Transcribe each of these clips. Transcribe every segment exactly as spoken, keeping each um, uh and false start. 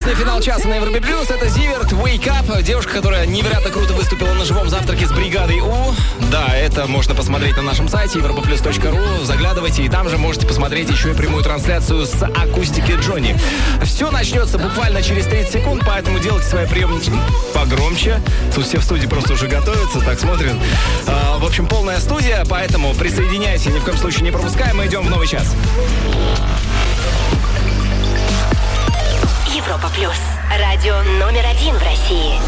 Отличный финал часа на Европе Плюс. Это Зиверт, Wake Up. Девушка, которая невероятно круто выступила на живом завтраке с бригадой У. Да, это можно посмотреть на нашем сайте европа плюс точка ру. Заглядывайте, и там же можете посмотреть еще и прямую трансляцию с акустики Джонни. Все начнется буквально через тридцать секунд, поэтому делайте свои приемники погромче. Тут все в студии просто уже готовятся, так смотрят. А, в общем, полная студия, поэтому присоединяйся, ни в коем случае не пропускаем. Мы идем в новый час. Европа Плюс. Радио номер один в России.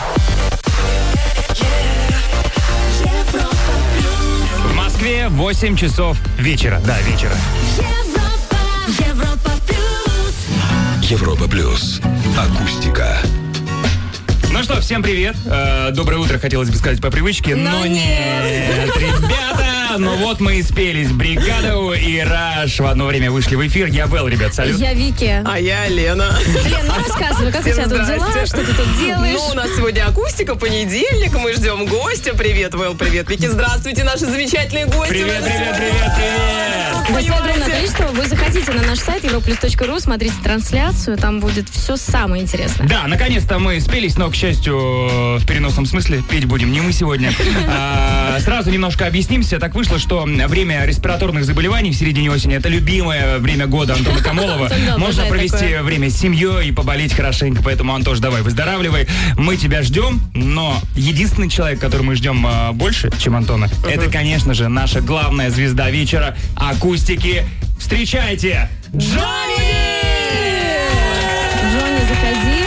В Москве восемь часов вечера. Да, вечера. Европа, Европа Плюс. Европа Плюс. Акустика. Ну что, всем привет. Э, доброе утро, хотелось бы сказать по привычке, но, но нет, ребята. Ну вот мы и спелись. Бригада и Раш в одно время вышли в эфир. Я Вэл, ребят, салют. Я Вики. А я Лена. Лен, ну рассказывай, как у тебя тут дела? Что ты тут делаешь? Ну, у нас сегодня акустика, понедельник, мы ждем гостя. Привет, Вэл, привет, Вики. Здравствуйте, наши замечательные гости. Привет, привет, привет, привет. Гостей огромное количество. Вы заходите на наш сайт европа плюс точка ру, смотрите трансляцию, там будет все самое интересное. Да, наконец-то мы спелись, но, к счастью, в переносном смысле петь будем не мы сегодня. А, сразу немножко объяснимся. Так вышло, что время респираторных заболеваний в середине осени — это любимое время года Антона Камолова. Можно провести время с семьей и поболеть хорошенько. Поэтому, Антош, давай, выздоравливай. Мы тебя ждем, но единственный человек, который мы ждем а, больше, чем Антона, uh-huh. это, конечно же, наша главная звезда вечера — акустики. Встречайте, Джонни! Джонни, заходи.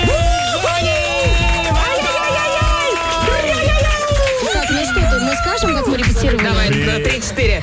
Так, ну что ты, мы скажем, как мы репетировали? Давай, на три-четыре.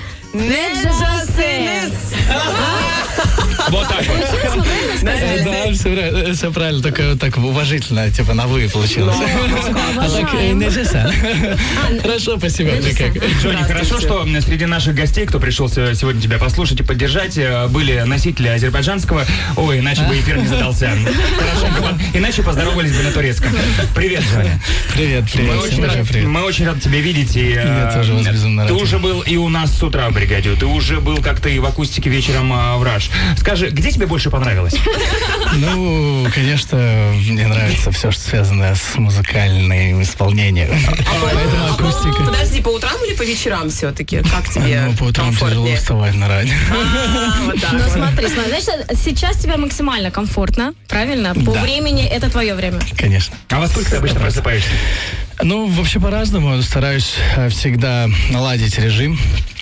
Вот так вот. Да, все, все правильно, только так уважительно, типа на вы получилось. А так нельзя. Хорошо, спасибо. Джонни, хорошо, что среди наших гостей, кто пришел сегодня тебя послушать и поддержать, были носители азербайджанского. Ой, иначе бы эфир не задался. Хорошо, иначе поздоровались бы на турецком. Привет, Джонни. Привет, привет. Мы очень, рад, мы очень рады тебя видеть. И, Я тоже вас безумно рад. Ты уже был и у нас с утра в бригаде, ты уже был как-то и в акустике вечером в Раш. Скажи, где тебе больше понравилось? Ну, конечно, мне нравится все, что связано с музыкальным исполнением. Поэтому акустика. Подожди, по утрам или по вечерам все-таки? Как тебе? Ну, по утрам тяжело вставать на радио. Ну, смотри, смотри, значит, сейчас тебе максимально комфортно, правильно? По времени это твое время. Конечно. А во сколько ты обычно просыпаешься? Ну, вообще по-разному. Стараюсь всегда наладить режим,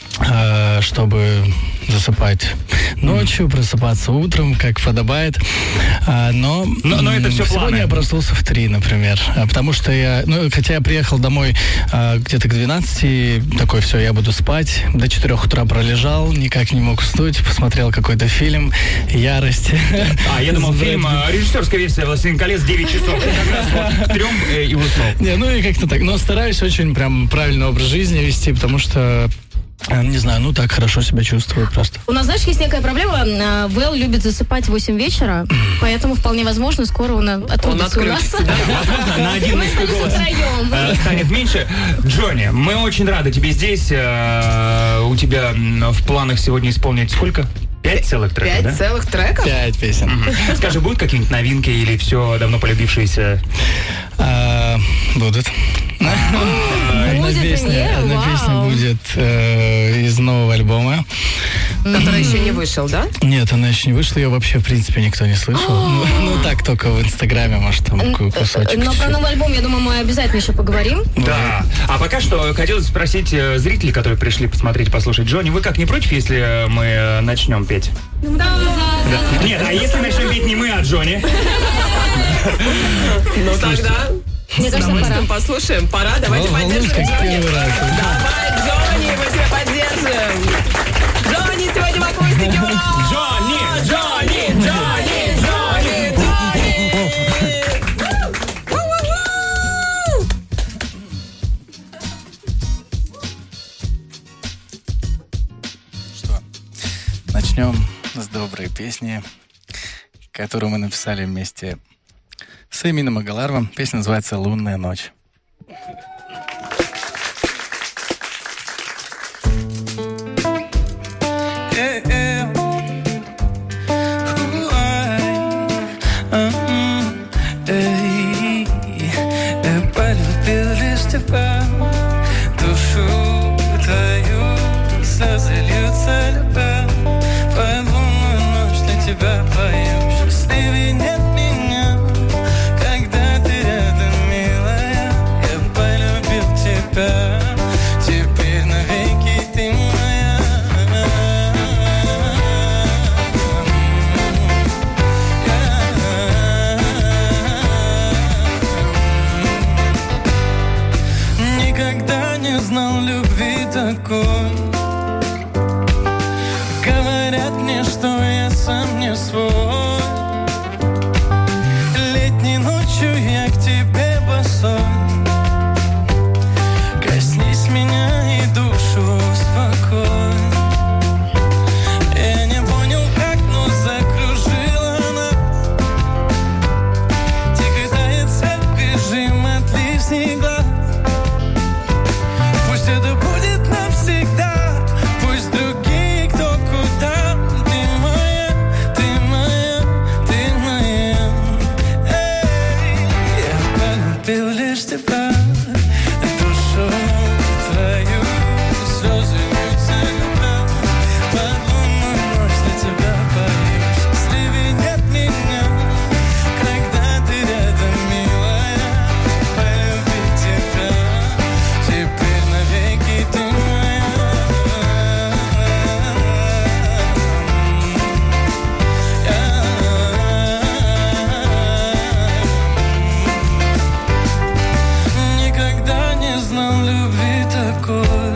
чтобы засыпать ночью, просыпаться утром, как подобает. А, но, но, но это все сегодня планы. Я проснулся в три, например. А, потому что я, ну, хотя я приехал домой а, где-то к двенадцати, такой, все, я буду спать. До четырех утра пролежал, никак не мог уснуть, посмотрел какой-то фильм «Ярость». А, я думал, фильм, режиссерская версия «Властелин колец», девять часов. Как раз вот к трем и уснул. Не, ну и как-то так. Но стараюсь очень прям правильный образ жизни вести, потому что не знаю, ну так хорошо себя чувствую просто. У нас, знаешь, есть некая проблема. Вэл любит засыпать в восемь вечера, поэтому вполне возможно, скоро он отрубится у нас. Возможно, на один мужской голос станет меньше. Джонни, мы очень рады тебе здесь. У тебя в планах сегодня исполнить сколько? Пять целых треков, Пять да? целых треков? Пять песен. Угу. Скажи, будут какие-нибудь новинки или все давно полюбившиеся? А, будут. Одна песня, одна песня будет э, из нового альбома. Который еще не вышел, да? Нет, она еще не вышла, ее вообще, в принципе, никто не слышал. ну, ну, так только в Инстаграме, может, там кусочек. Но про новый альбом, я думаю, мы обязательно еще поговорим. Да. А пока что хотелось спросить зрителей, которые пришли посмотреть, послушать Джонни, вы как, не против, если мы начнем петь? Да. Да. Нет, а если начнем петь не мы, а Джонни? Ну тогда... Мне кажется, пора. Послушаем. Пора, давайте поддержим Джонни. Давай, Джонни, мы тебя поддержим. Джонни сегодня в акустике. Джонни, Джонни, Джонни, Джонни, Джонни. Что, начнем с доброй песни, которую мы написали вместе с Эмином Агаларовым. Песня называется «Лунная ночь». Uh-huh. Эй, я полюбил лишь тебя, душу твою, слезы льются любя. Пою лунную ночь для тебя, пою, счастливее нет меня, когда ты рядом, милая. Я полюбил тебя, теперь навеки ты моя. Никогда не знал любви такой. Говорят мне, что я сам не свой. Летней ночью я к тебе босой. Коснись меня и душу успокой. Я не понял, как, но закружила она. Тихо тает, бежим от лишних глаз. Пусть это будет навсегда, пусть другие кто куда. Ты моя, ты моя, ты моя. Эй, я полюбил лишь тебя, душу твою, слезы льются любя. Под лунную ночь для тебя пою, счастливее нет меня, когда ты рядом, милая. Полюбить тебя, теперь навеки ты моя. Никогда не знал любви такой.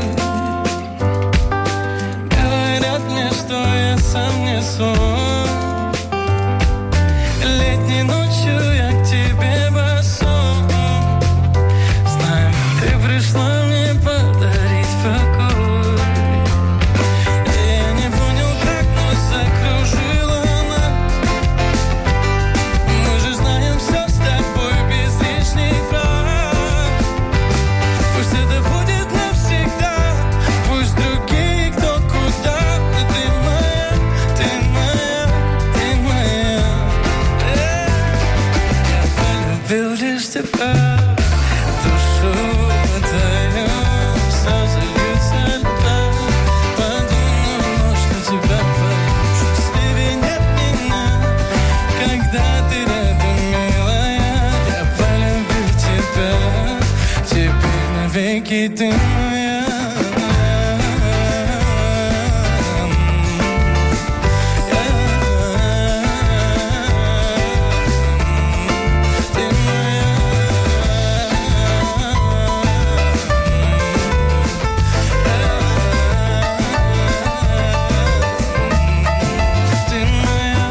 Говорят мне, что я сам не свой. Летней ночью я к тебе босой. Знаю, ты пришла мне подарить покой. Я не понял, как, но закружила она. Мы же знаем все с тобой без лишних фраз. Пусть это будет навсегда, пусть другие кто куда. Ты моя, ты моя, ты моя. Эй, я полюбил лишь тебя, душу твою, слезы льются любя. Под лунную ночь для тебя пою, счастливее нет меня, когда ты рядом, милая. Я полюбил тебя, теперь навеки ты моя. Ты моя. Ты моя.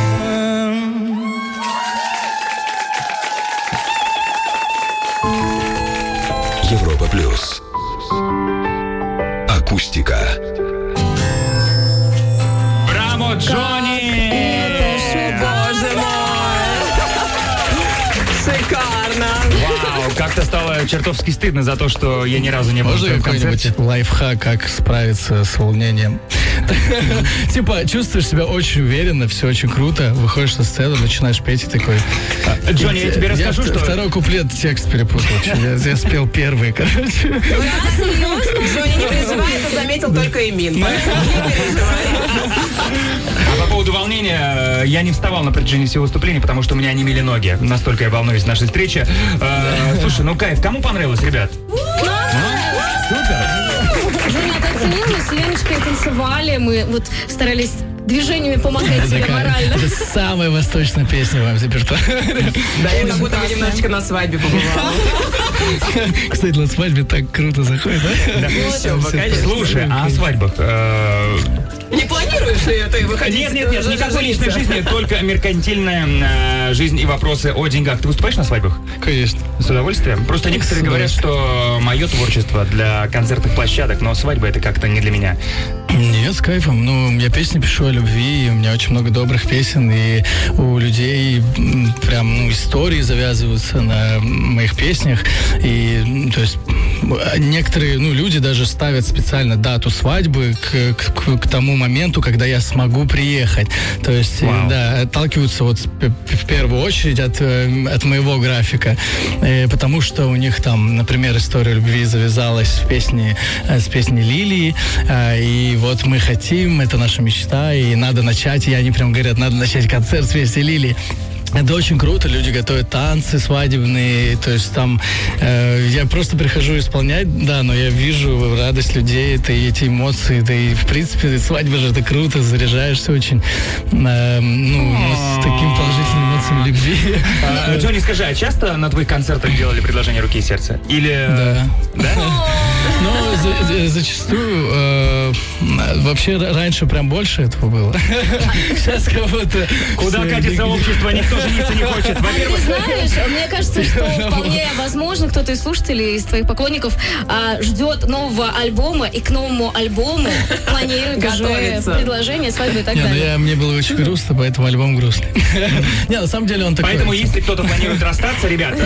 Европа плюс. Акустика. Браво, Джонни! Боже мой! Шикарно! Вау, как-то стало чертовски стыдно за то, что я ни разу не был в Можно твоем концерте. какой-нибудь лайфхак, как справиться с волнением? Типа, чувствуешь себя очень уверенно, все очень круто, выходишь на сцену, начинаешь петь и такой... Джонни, я тебе расскажу, в- что... Второй куплет текст перепутал. Я, я спел первый, короче. Джонни не переживай, это заметил только Эмин. Поэтому не переживай. А по поводу волнения, э, я не вставал на протяжении всего выступления, потому что у меня онемели ноги. Настолько я волнуюсь в нашей встрече. Э, Слушай, ну кайф, кому понравилось, ребят? А? Супер! Женя, так оценил, мы с Леночкой танцевали, мы вот старались движениями помогать себе Такая- морально. Это самая восточная песня в моем репертуаре. Да, я как будто бы немножечко на свадьбе побывала. Кстати, на свадьбе так круто заходит, да? Еще бы, конечно. Слушай, а о свадьбах? э, Не планируешь ли ты выходить? Нет, нет, нет, э, никакой жениться? личной жизни, только меркантильная э, жизнь и вопросы о деньгах. Ты выступаешь на свадьбах? Конечно. С удовольствием. Просто некоторые С говорят, что мое творчество для концертных площадок, но свадьба это как-то не для меня. Нет, с кайфом. Ну, я песни пишу о любви, и у меня очень много добрых песен, и у людей м, прям ну, истории завязываются на моих песнях. И, м, то есть, м, некоторые ну, люди даже ставят специально дату свадьбы к, к- к тому тому моменту, когда я смогу приехать. То есть, Вау. да, отталкиваются вот п- в первую очередь от, э, от моего графика. Э, потому что у них там, например, история любви завязалась в песне, э, с песней Лилии. Э, и вот мы хотим, это наша мечта, и надо начать. И они прям говорят, надо начать концерт с песней Лилии. Это очень круто, люди готовят танцы свадебные, то есть там э, я просто прихожу исполнять, да, но я вижу радость людей, это и эти эмоции, да и в принципе свадьба же это круто, заряжаешься очень, э, ну, с таким положительным эмоциями любви. А, Джонни, скажи, а часто на твоих концертах делали предложение руки и сердца? Или... Да. Да? Но за- за- зачастую э, вообще р- раньше прям больше этого было. Сейчас кого-то... Куда все катится бегут. общество, никто жениться не хочет. А Во-первых, ты знаешь, мне кажется, что вполне возможно, кто-то из слушателей, из твоих поклонников а, ждет нового альбома и к новому альбому планирует уже Готовится. предложение, свадьбу и так Не, ну далее. я, мне было очень грустно, поэтому альбом грустный. Не, на самом деле он такой... поэтому если кто-то планирует расстаться, ребят,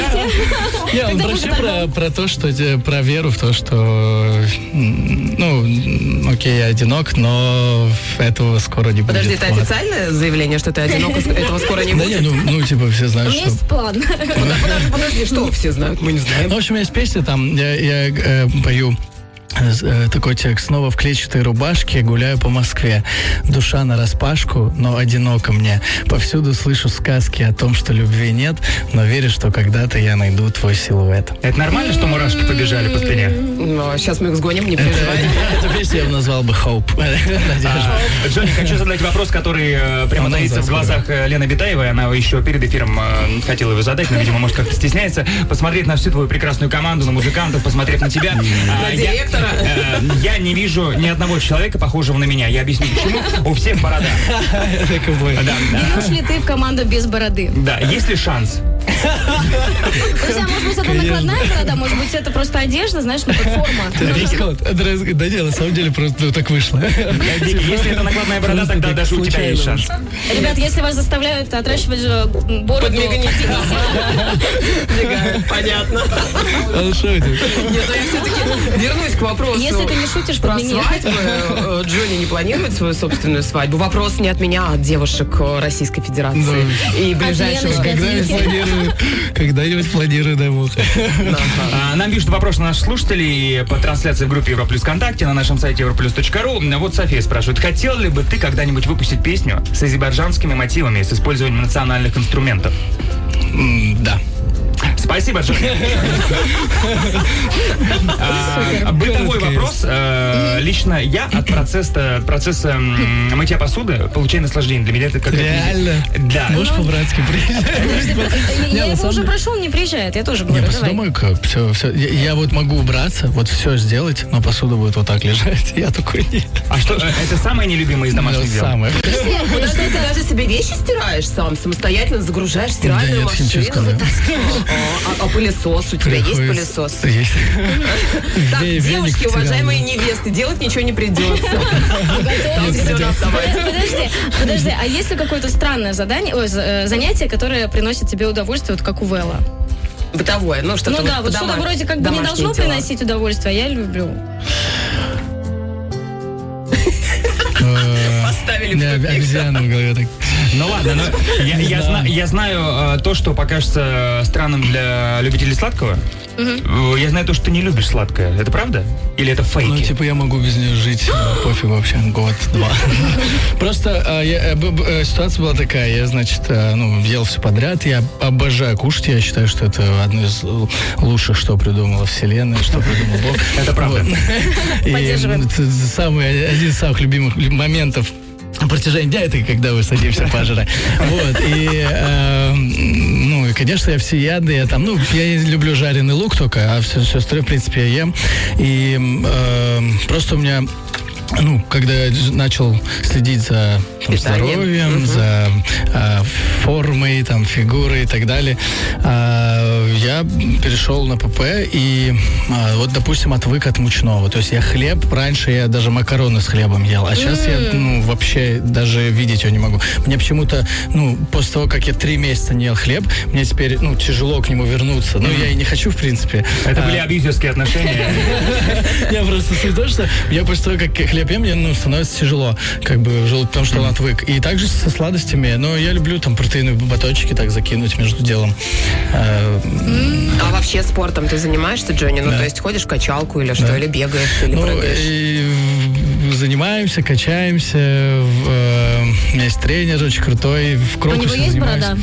Не, он Когда вообще будет про, альбом? про то, что те- про веру в то, что м, ну, м, окей, я одинок, но этого скоро не будет. Подожди, это Вот. официальное заявление, что ты одинок, и этого скоро не Да будет? не, ну, ну, типа, все У знают, меня что... есть план. Подожди, подожди, что все знают? Мы не знаем. Ну, в общем, есть песня, там я, я э, пою э, такой текст. Снова в клетчатой рубашке гуляю по Москве. Душа нараспашку, но одиноко мне. Повсюду слышу сказки о том, что любви нет, но верю, что когда-то я найду твой силуэт. это нормально, что мурашки побежали по спине? Ну, сейчас мы их сгоним, не переживай. Эту песню я бы назвал бы Hope. Надежда. А, Джонни, хочу задать вопрос, который э, прямо Ну, таится да, в глазах э, Лены Битаевой. Она еще перед эфиром э, хотела его задать, но, видимо, может, как-то стесняется. Посмотреть на всю твою прекрасную команду, на музыкантов, посмотреть на тебя. А, На я- директора. э, Я не вижу ни одного человека, похожего на меня. Я объясню, почему. У всех борода. Так и будет. Да, да. Идешь ли ты в команду без бороды? Да, есть ли шанс? Друзья, может быть, это накладная борода, может быть, это просто одежда, знаешь, ну, как форма. Ты дресс-код? Дресс- Да нет, на самом деле просто ну, так вышло. Если это накладная борода, Просто тогда так даже у тебя есть случайно. шанс. Ребят, если вас заставляют отращивать э, бороду... Мигает, понятно. Он шутит. Нет, но я все-таки вернусь к вопросу. Если ты не шутишь, Про подмени. свадьбы. Э, Джонни не планирует свою собственную свадьбу. Вопрос не от меня, а от девушек э, Российской Федерации. И ближайшего... Леночки. Когда-нибудь планирую, когда-нибудь планирую, дай бог. А, Нам пишут вопрос на наших слушателей по трансляции в группе Европлюс ВКонтакте на нашем сайте европлюс точка ру. Вот София спрашивает, хотел ли бы ты когда-нибудь выпустить песню с азербайджанскими мотивами, с использованием национальных инструментов? М, Да. Спасибо, Джонни. А, Бытовой Короткая вопрос. Э, Лично я от процесса, процесса м, мытья посуды получаю наслаждение. Для меня это как Реально? Да. Можешь по-братски приезжать? Я Не, на его самом уже деле- прошу, он не приезжает, я тоже Не, говорю, просто давай. думаю, как все, все. Я, я вот могу убраться, вот все сделать, но посуда будет вот так лежать. Я такой нет. А что, э, это самое нелюбимое из домашних дел? Самое. Подожди, ты даже себе вещи стираешь сам, самостоятельно загружаешь в стиральную нет, машину. химчистку, да. А, а пылесос? У тебя есть Приходится- пылесос? Есть. Так, Ве- веник девушки, потерял, уважаемые да. невесты, делать ничего не придется. Там Нет, все на придется. автомате. Подожди, подожди, а есть ли какое-то странное задание, ой, за- э, занятие, которое приносит тебе удовольствие, вот как у Вэлла? Бытовое, ну что-то Ну да, вот что-то дома- вроде как бы не домашние должно дела. приносить удовольствие, а я люблю. Э, Поставили в да, тупик. обезьяна в голове так. Ну ладно, но я, я зна- я знаю э, то, что покажется странным для любителей сладкого. Э, Я знаю то, что ты не любишь сладкое. Это правда? Или это фейки? Ну, типа, я могу без нее жить. э, Пофиг вообще, год-два. Просто э, я, э, б- б- э, ситуация была такая. Я, значит, э, ну, ел все подряд. Я обожаю кушать. Я считаю, что это одно из л- лучших, что придумала Вселенная, что придумал Бог. Это правда. Вот. И Поддерживаем. это самый, один из самых любимых лю- моментов на протяжении дня, это когда вы садимся пожрать. Вот, и, э, ну, и, конечно, я всеядный, я там, ну, я не люблю жареный лук только, а все, все остальное, в принципе, я ем. И э, просто у меня, ну, когда я ж- начал следить за там, Питанием. здоровьем, Мгм. за э, формой, там, фигурой и так далее, э, я перешел на ПП и э, вот, допустим, отвык от мучного. То есть я хлеб, раньше я даже макароны с хлебом ел, а сейчас я, ну, вообще даже видеть его не могу. Мне почему-то, ну, после того, как я три месяца не ел хлеб, мне теперь, ну, тяжело к нему вернуться. Ну, я и не хочу, в принципе. Это А, были абьюзерские отношения. я просто суть в том, что я после того, как хлеб ем, мне ну, становится тяжело, как бы, в желудке, потому что он отвык. И также со сладостями, но я люблю там протеиновые батончики так закинуть между делом. А, а вообще спортом ты занимаешься, Джонни? Ну, да. то есть ходишь в качалку или что, да. или бегаешь, или ну, прыгаешь? И, занимаемся, качаемся. В, э, у меня есть тренер очень крутой. В У него есть борода?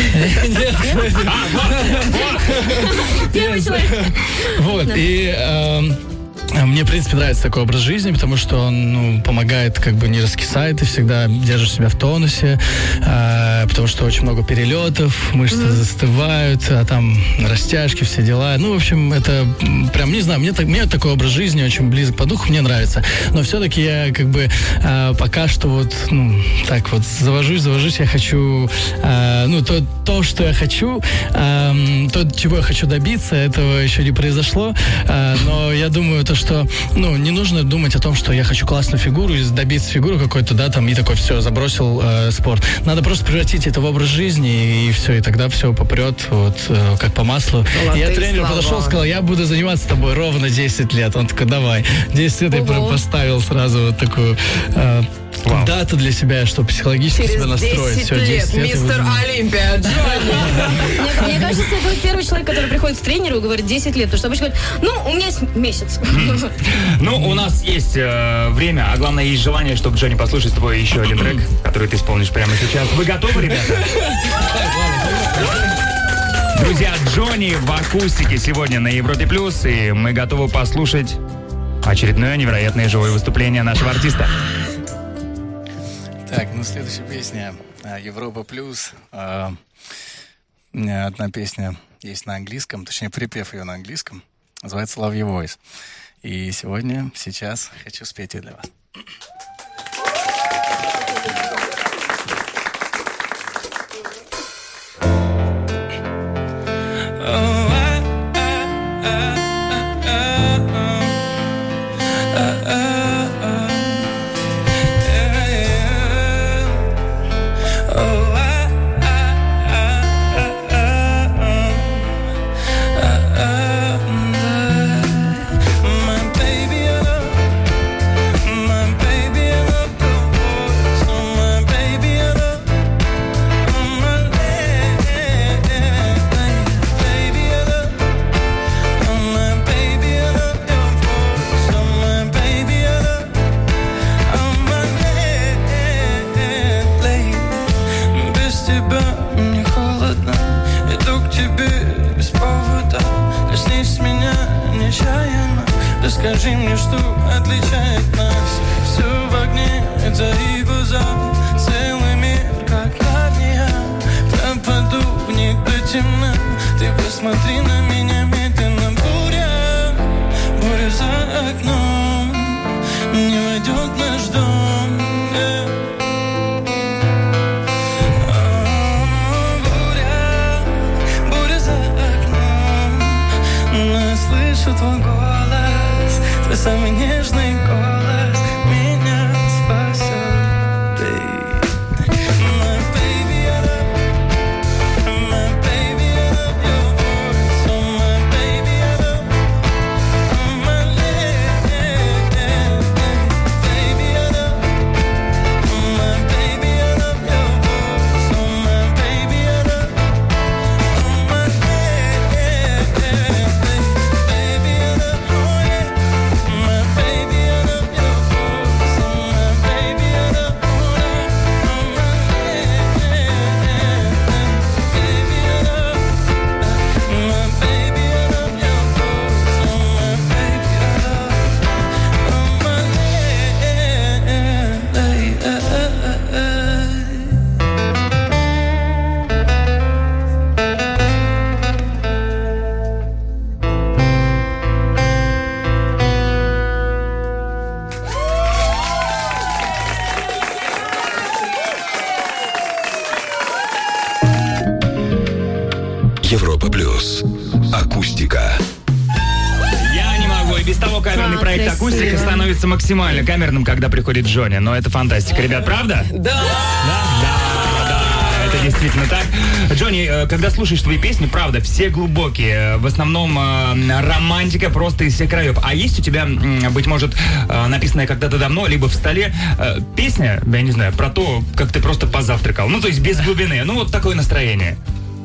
Первый человек. Вот, и... Мне, в принципе, нравится такой образ жизни, потому что он ну, помогает, как бы не раскисает, и всегда держишь себя в тонусе, э, потому что очень много перелетов, мышцы mm-hmm. застывают, а там растяжки, все дела. Ну, в общем, это прям, не знаю, мне, так, мне такой образ жизни очень близок по духу, мне нравится. Но все-таки я как бы э, пока что вот, ну, так вот завожусь, завожусь, я хочу, э, ну, то, то, что я хочу, э, то, чего я хочу добиться, этого еще не произошло, э, но я думаю, то, что, ну, не нужно думать о том, что я хочу классную фигуру и добиться фигуры какой-то, да, там, и такой, все, забросил э, спорт. Надо просто превратить это в образ жизни, и все, и тогда все попрет, вот, э, как по маслу. Золотые И я тренеру слова. подошел, сказал, я буду заниматься с тобой ровно десять лет. Он такой, давай. десять лет я прям поставил сразу вот такую... Э, Вау. дату для себя, чтобы психологически Через себя настроить. десять Все, лет, десять лет мистер я буду- Олимпия, Джонни. Мне, мне кажется, это первый человек, который приходит к тренеру и говорит десять лет. Потому что обычно говорит, ну, у меня есть месяц. Ну, у нас есть э, время, а главное, есть желание, чтобы, Джонни, послушать твой еще один трек, который ты исполнишь прямо сейчас. Вы готовы, ребята? Друзья, Джонни в акустике сегодня на Европе Плюс, и мы готовы послушать очередное невероятное живое выступление нашего артиста. Так, ну следующая песня а, Европа Плюс. А, у меня одна песня есть на английском, точнее припев ее на английском. Называется Love Your Voice. И сегодня, сейчас хочу спеть ее для вас. Скажи мне, что отличает нас. Все в огне, это и глаза. Целый мир, как огня. Пропаду в них до темна. Ты посмотри на меня медленно. Буря, буря за окном. Не войдет наш дом, yeah. Буря, буря за окном. Но я слышу твой голос. Твой самый нежный голос меня спасет, babe. My baby, I love, my baby, I love your voice. Oh, my baby, I love, oh, my lady, baby, I love, oh, my baby, I love your voice. Oh, my baby, I love, oh, my lady, baby, I love, oh, yeah. My baby, I love your voice. Oh, my baby, I love, oh, oh, my lady, baby, I love, my baby, I love your voice. Oh, my baby, I love, oh, my Европа Плюс. Акустика. Я не могу. И без того камерный Так проект красиво. «Акустика» становится максимально камерным, когда приходит Джонни. Но это фантастика, ребят, правда? Да. Да, да, да. Это действительно так. Джонни, э, когда слушаешь твои песни, правда, все глубокие. В основном э, романтика просто из всех краев. А есть у тебя, м, быть может, э, написанная когда-то давно, либо в столе, э, песня, я не знаю, про то, как ты просто позавтракал. Ну, то есть без глубины. Ну, вот такое настроение.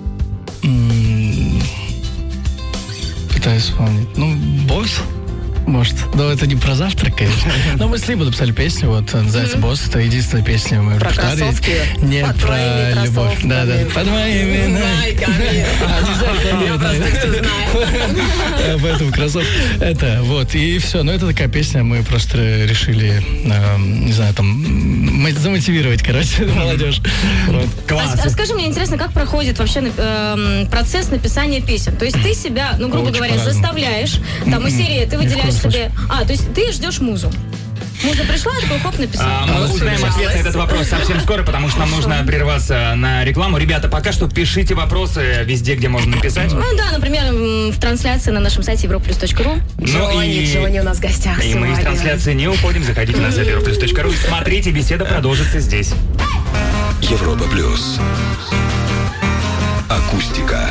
М, Пытаюсь вспомнить. Ну, босс. Может. Но это не про завтрак, конечно. Но мы с Либо написали песню, вот, называется «Босс». Это единственная песня в моем Про репертуаре. кроссовки? Нет, Под про твоими любовь. кроссовками. Да, да. Под моими ногами. А, нельзя рекламировать. знаю. Поэтому кроссовки. Это, вот, и все. Ну, это такая песня, мы просто решили, эм, не знаю, там, м- замотивировать, короче, молодежь. Вот. Класс. А, скажи мне, интересно, как проходит вообще эм, процесс написания песен? То есть ты себя, ну, грубо Очень говоря, по-разному. заставляешь, там, из серии ты Ни в выделяешь коем себе... А, то есть ты ждешь музу. Муза пришла, такой хоп, написал. А, мы узнаем ответ на этот вопрос совсем скоро, потому что нам нужно прерваться на рекламу. Ребята, пока что пишите вопросы везде, где можно написать. Ну да, например, м, в трансляции на нашем сайте европлюс точка ру. Ну Джонни, Джонни у нас в гостях И мы из сегодня. трансляции не уходим. Заходите на сайт европлюс точка ру и смотрите, беседа продолжится здесь. Европа плюс. Акустика.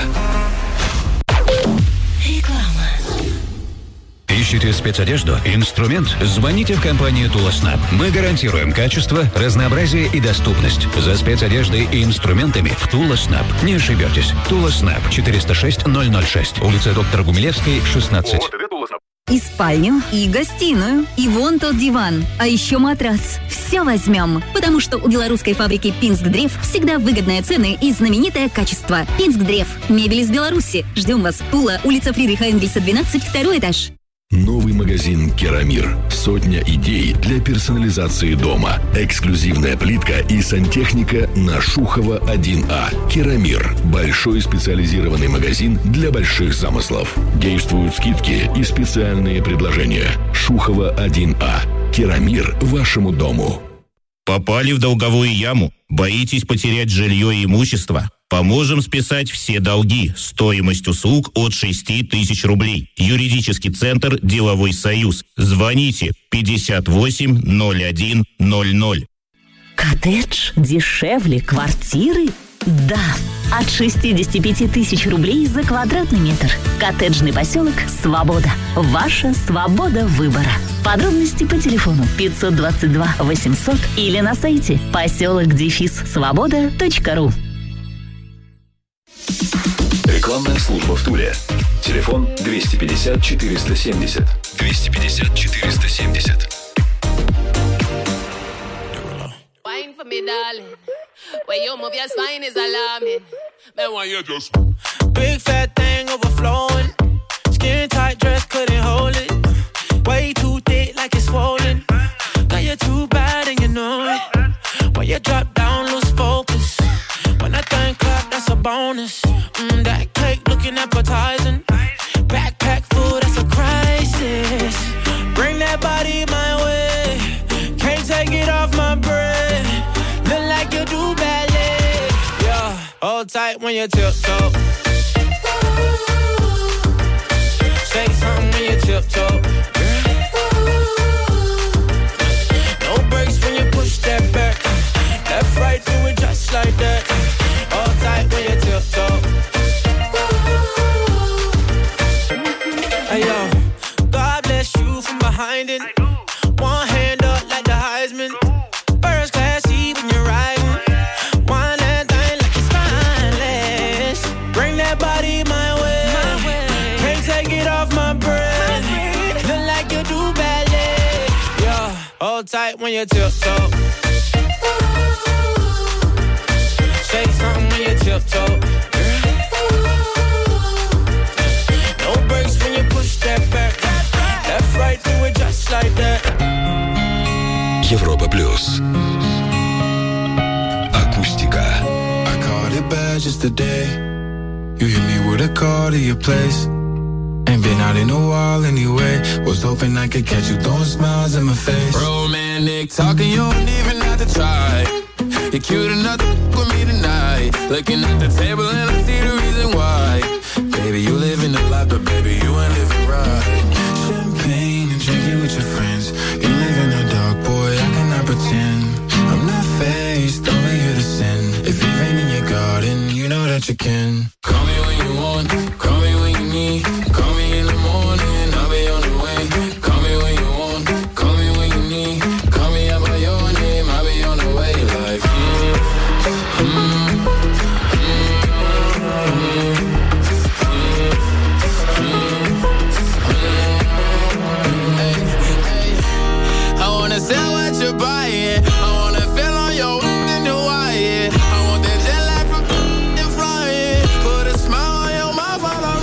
Ищете спецодежду? Инструмент? Звоните в компанию Тулоснаб. Мы гарантируем качество, разнообразие и доступность. За спецодеждой и инструментами в Тулоснаб. Не ошибетесь. Тулоснаб, четыреста шесть ноль ноль шесть. Улица Доктора Гумилевской, шестнадцать. И спальню, и гостиную, и вон тот диван, а еще матрас. Все возьмем, потому что у белорусской фабрики «Пинск-Древ» всегда выгодные цены и знаменитое качество. «Пинск-Древ» – мебель из Беларуси. Ждем вас. Тула, улица Фридриха Энгельса, двенадцать, второй этаж. Новый магазин «Керамир». Сотня идей для персонализации дома. Эксклюзивная плитка и сантехника на Шухова один А. «Керамир». Большой специализированный магазин для больших замыслов. Действуют скидки и специальные предложения. Шухова один А. «Керамир» вашему дому. Попали в долговую яму? Боитесь потерять жилье и имущество? Поможем списать все долги. Стоимость услуг от шести тысяч рублей. Юридический центр «Деловой союз». Звоните пятьдесят восемь ноль один ноль ноль. Коттедж дешевле квартиры? Да, от шестидесяти пяти тысяч рублей за квадратный метр. Коттеджный поселок «Свобода». Ваша свобода выбора. Подробности по телефону пятьсот двадцать два восемьсот или на сайте поселок дефис свобода точка ру. Рекламная служба в Туле. Телефон двести пятьдесят четыреста семьдесят. двести пятьдесят четыреста семьдесят. Wine for me, darling. Where you move your spine is alarming. Then why you just Big fat thing overflowing. Skin tight dress couldn't hold it. Way too thick like it's swollen. Girl, you're too bad and you know it. When you drop down, lose focus. When I think clap, that's a bonus. Mm, that cake looking appetizing. Backpack food, that's a crisis. Bring that body my way. Can't take it off my bread. Look like you do ballet. Yeah, hold tight when you tiptoe. Say something when you tiptoe. No brakes when you push that back. Left, right, do it just like that. Hold tight when you tiptoe. Hey yo, God bless you from behind it. One hand up like the Heisman. First class seat when you're riding. One that thing like it's spineless. Bring that body my way. Can't take it off my breath. Look like you do ballet. Yeah, hold tight when you tiptoe. Say something when you tiptoe. No brakes when you push that back. Left, right, do it just like that. Европа плюс. Акустика. I caught it bad just today. You hit me with a call to your place. Ain't been out in a while anyway. Was hoping I could catch you throwing smiles in my face. Romantic talking, you don't even have to try. You're cute enough to f- with me tonight. Looking at the table and I see the reason why. Baby, you living the life, but baby, you ain't living right. Champagne and drinking with your friends. You live in the dark, boy, I cannot pretend. I'm not faced, only here to sin. If you've ain't in your gut, want, call me when you need. Call me in the morning, I'll be on the way. Call me when you want, call me when you need. Call me out by your name, I'll be on the way. Like, mm, mm, I wanna sell what you're buying. I wanna feel on your in the wire. I want that jet lag from and flying. Put a smile on your mouth while I'm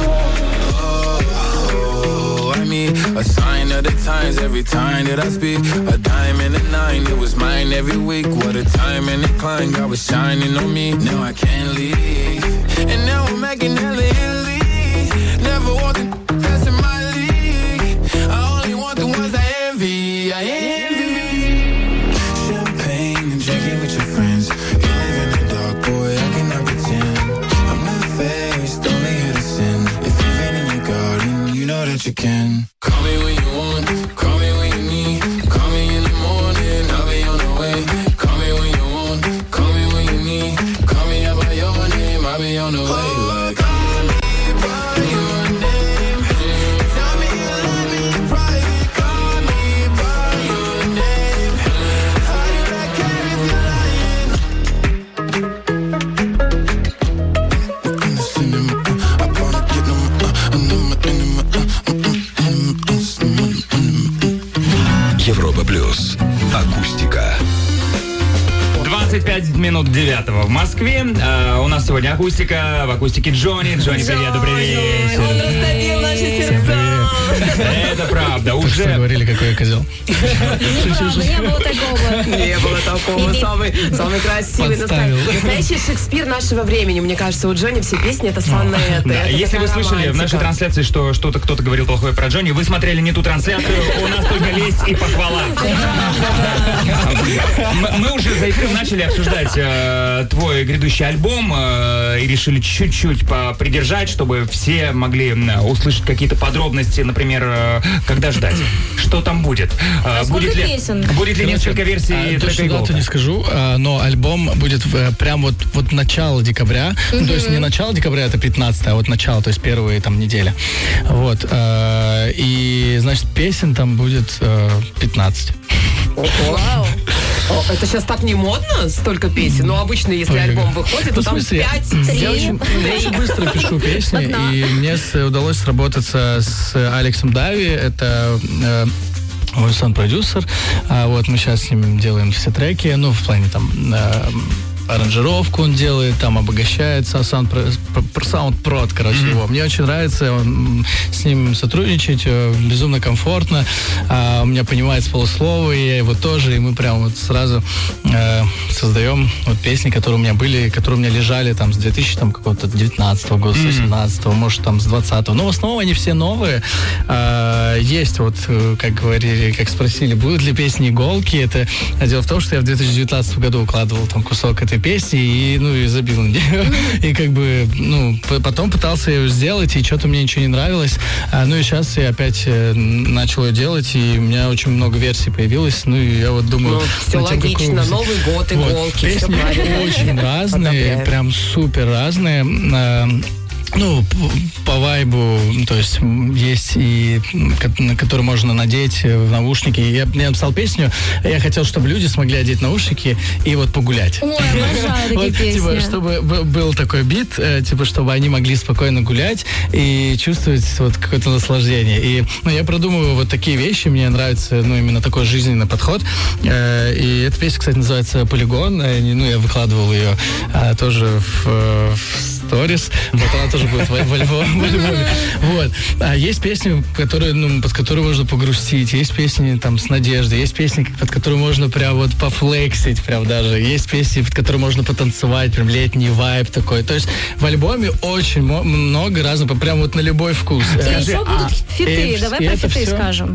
oh, oh, I mean a sign of the times every time that I speak. A dime and a nine, it was mine every week. What a time and a climb, God was shining on me. Now I can't leave, and now I'm making hella Italy. Never want the best in my league. I only want the ones I envy. I envy. Champagne and drinking with your friends. You live in the dark, boy, I cannot pretend. I'm not faced, only here to sin. If you've been in your garden, you know that you can. Call me when you want, call me when you need. Call me in the morning, I'll be on the way. Call me when you want, call me when you need. Call me out by your name, I'll be on the way. Like, call me by your name. Tell me you love me in private. Call me by your name. How do I care if you're lying? In the cinema, I wanna get them. Европа плюс. Акустика. двадцать пять минут девятого в Москве. А, у нас сегодня акустика. В акустике Джонни. Джонни, привет, добрый вечер. Он растопил наши сердца. Это правда. Уже говорили, какой я козел. Не было такого. Не было такого. Самый, самый красивый. Подставил. Настоящий Шекспир нашего времени. Мне кажется, у Джонни все песни это сонеты. Да, если вы слышали в нашей трансляции, что что-то кто-то говорил плохое про Джонни, вы смотрели не ту трансляцию, у нас только лесть и похвала. Мы уже за эфиром начали обсуждать э, твой грядущий альбом э, и решили чуть-чуть попридержать, чтобы все могли э, услышать какие-то подробности, например, э, когда ждать, что там будет. Э, А будет сколько ли, песен? будет ли несколько версий А, трека точно и дату голка? не скажу, а, но альбом будет в, прям вот, вот начало декабря. Ну, то есть не начало декабря, это пятнадцатое, а вот начало, то есть первые там недели. Вот. а, И, значит, песен там будет а, пятнадцать. Вау. О, это сейчас так не модно, столько песен. Но обычно, если Ой, альбом ну, выходит, ну, то в там смысле, пять, я три. очень, я очень быстро пишу песни, и мне с- удалось сработаться с Алексом Дави. Это э, мой сон-продюсер. А вот мы сейчас с ним делаем все треки, ну, в плане там э, аранжировку он делает, там обогащается, саунд, саунд-прод, короче, mm-hmm. его. Мне очень нравится он, с ним сотрудничать, безумно комфортно. А, он меня понимает с полуслова, и я его тоже, и мы прям вот сразу э, создаем вот песни, которые у меня были, которые у меня лежали там с две тысячи девятнадцатого года, с восемнадцатого, может, там с двадцатого. Но в основном они все новые. А, есть вот, как говорили, как спросили, будут ли песни иголки. Это дело в том, что я в две тысячи девятнадцатом году укладывал там кусок этой песни и, ну, и забил на нее. И как бы, ну, потом пытался ее сделать, и что-то мне ничего не нравилось. А, ну и сейчас я опять э, начал ее делать, и у меня очень много версий появилось. Ну и я вот думаю... Ну, все над тем, логично. какую... Новый год, иголки, Вот. все Песни правильно. очень разные, Одобряю. прям супер разные. А, ну, по, по вайбу, то есть есть и, на который можно надеть в наушники. Я, я написал песню, я хотел, чтобы люди смогли одеть наушники и вот погулять. Ой, обожаю такие Вот, песни. типа, чтобы б- был такой бит, э, типа, чтобы они могли спокойно гулять и чувствовать вот какое-то наслаждение. И, ну, я продумываю вот такие вещи, мне нравится, ну, именно такой жизненный подход. Э, и эта песня, кстати, называется «Полигон». Э, ну, я выкладывал ее э, тоже в, э, в сторис. Вот она тоже будет в, в альбоме. Вот. А есть песни, которые, ну, под которые можно погрустить. Есть песни там с надеждой. Есть песни, под которые можно прям вот пофлексить прям даже. Есть песни, под которые можно потанцевать. Прям летний вайб такой. То есть в альбоме очень много разных, прям вот на любой вкус. И Э, еще будут фиты. и- Давай и про это фиты всё- скажем.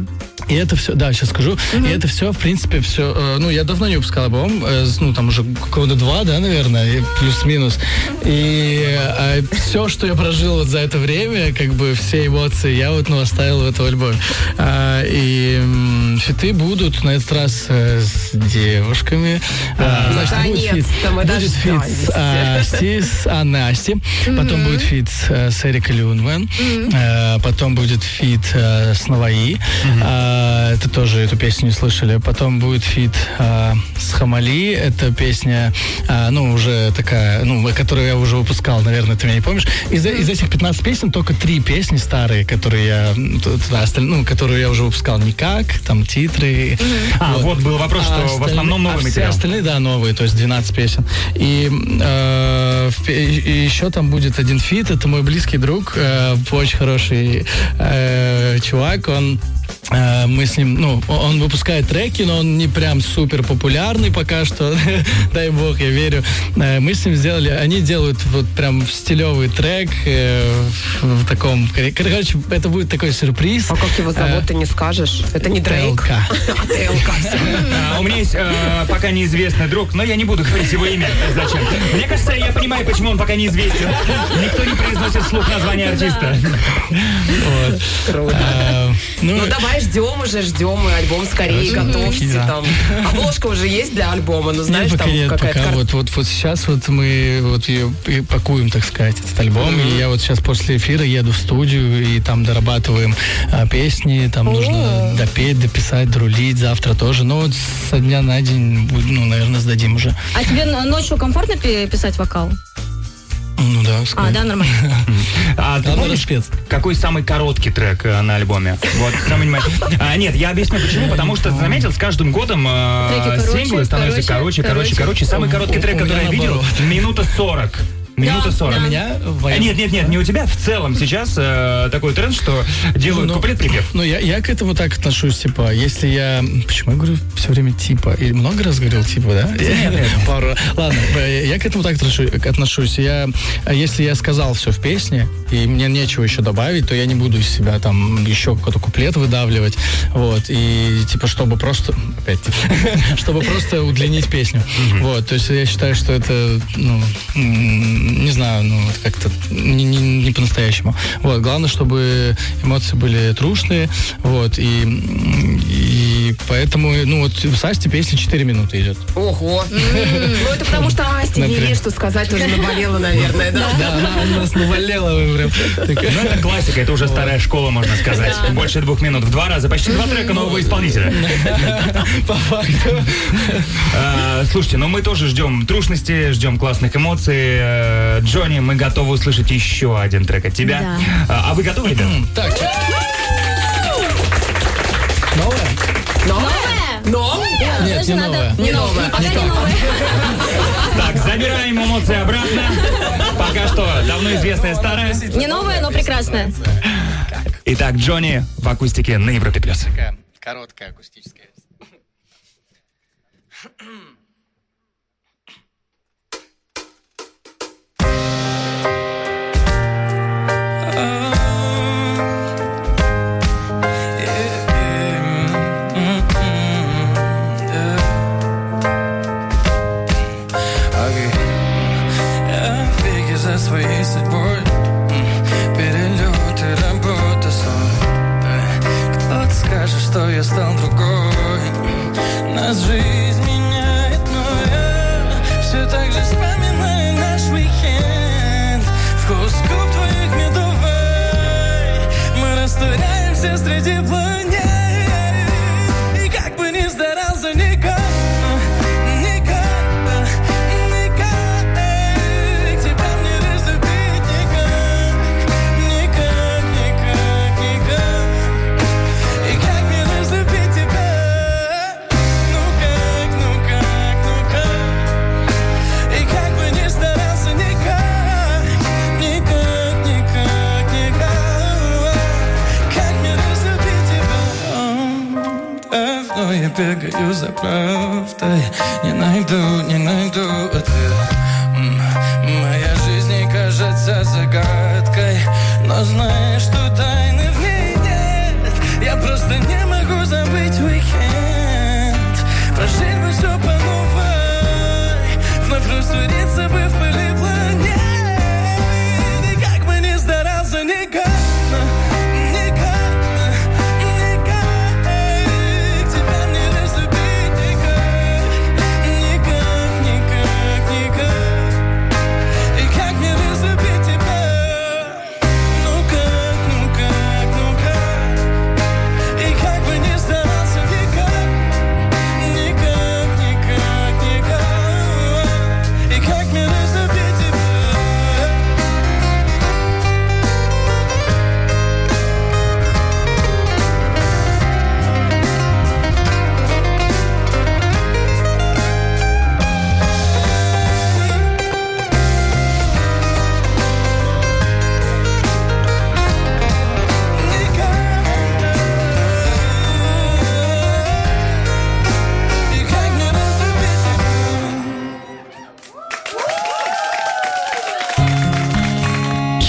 И это все, да, сейчас скажу. Mm-hmm. И это все, в принципе, все. Э, ну, я давно не выпускал альбом, э, ну, там уже года два, да, наверное, плюс-минус. И э, все, что я прожил вот за это время, как бы все эмоции, я вот, ну, оставил в этом альбоме. Э, и э, фиты будут на этот раз э, с девушками. Э, значит, будет фит, будет фит с э, Асти, с Анной Асти. Mm-hmm. Потом будет фит э, с Эрикой Люнвен. Mm-hmm. Э, потом будет фит э, с Наваи. Mm-hmm. Э, это тоже, эту песню не слышали. Потом будет фит э, с Хамали. Это песня, э, ну, уже такая, ну, которую я уже выпускал, наверное, ты меня не помнишь. Из, из этих пятнадцати песен только три песни старые, которые я, ну, которые я уже выпускал. Никак, там, титры. Mm-hmm. А, вот. вот был вопрос, что а в основном новый а материал. Все остальные, да, новые, то есть двенадцать песен. И, э, и еще там будет один фит. Это мой близкий друг, э, очень хороший э, чувак. Он мы с ним, ну, он выпускает треки, но он не прям супер популярный пока что, дай бог, я верю. Мы с ним сделали, они делают вот прям стилевый трек э, в таком, короче, это будет такой сюрприз. А как его зовут, ты не скажешь? Это не Дрейк? У меня есть пока неизвестный друг, но я не буду говорить его имя. Зачем? Мне кажется, я понимаю, почему он пока неизвестен. Никто не произносит вслух название артиста. Круто. Ну, давай ждем уже, ждем, и альбом скорее готовьте. Да. Там. Обложка уже есть для альбома, ну знаешь, нет, там нет, какая-то... Пока, вот, вот, вот сейчас вот мы вот ее пакуем, так сказать, этот альбом, mm-hmm. и я вот сейчас после эфира еду в студию, и там дорабатываем а, песни, там oh. нужно допеть, дописать, друлить, завтра тоже, но вот со дня на день, ну, наверное, сдадим уже. А тебе ночью комфортно писать вокал? Ну да, сказать. А, да, нормально. А ты помнишь, какой самый короткий трек на альбоме? Вот, а, нет, я объясню почему. Потому что, ты заметил, с каждым годом синглы становятся короче, короче, короче. Самый короткий трек, который я видел, минута сорок. Минута сорок. У меня? Нет, нет, нет, не у тебя. В целом сейчас э, такой тренд, что делают ну, куплет-припев. Ну, я, я к этому так отношусь, типа, если я... Почему я говорю все время типа? И много раз говорил типа, да? Нет, нет. Пару. Ладно, я к этому так отношусь. Я, если я сказал все в песне, и мне нечего еще добавить, то я не буду из себя там еще какой-то куплет выдавливать. Вот. И типа, чтобы просто... Опять чтобы просто удлинить песню. Вот. То есть я считаю, что это, ну... не знаю, ну, как-то не, не, не по-настоящему. Вот, главное, чтобы эмоции были трушные, вот, и, и поэтому, ну, вот в Асти песня четыре минуты идет. Ого! Ну, это потому что Асти не есть, что сказать, уже наболела, наверное, да? Да, она у нас наболела. Ну, это классика, это уже старая школа, можно сказать. Больше двух минут, в два раза, почти два трека нового исполнителя. По факту. Слушайте, ну мы тоже ждем трушности, ждем классных эмоций. Джонни, мы готовы услышать еще один трек от тебя. Да. А, а вы готовы, ребят? Так. Новая? Новая? Новая? Нет, не новая. Не новая. Пока не новая. Так, забираем эмоции обратно. Пока что давно известная старая. Не новая, но прекрасная. Итак, Джонни в акустике на Европе плюс. Такая короткая акустическая. Своей судьбой перелеты, работа, сон. Кто-то скажет, что я стал другой. Нас жизнь меняет, но я все так же вспоминаю наш уикенд. Вкус губ твоих медовый. Мы растворяемся среди планет. И как бы ни старался никак, бегаю за правдой, не найду, не найду ответ. Моя жизнь не кажется загадкой, но знаешь, что тайны в ней нет. Я просто не могу забыть.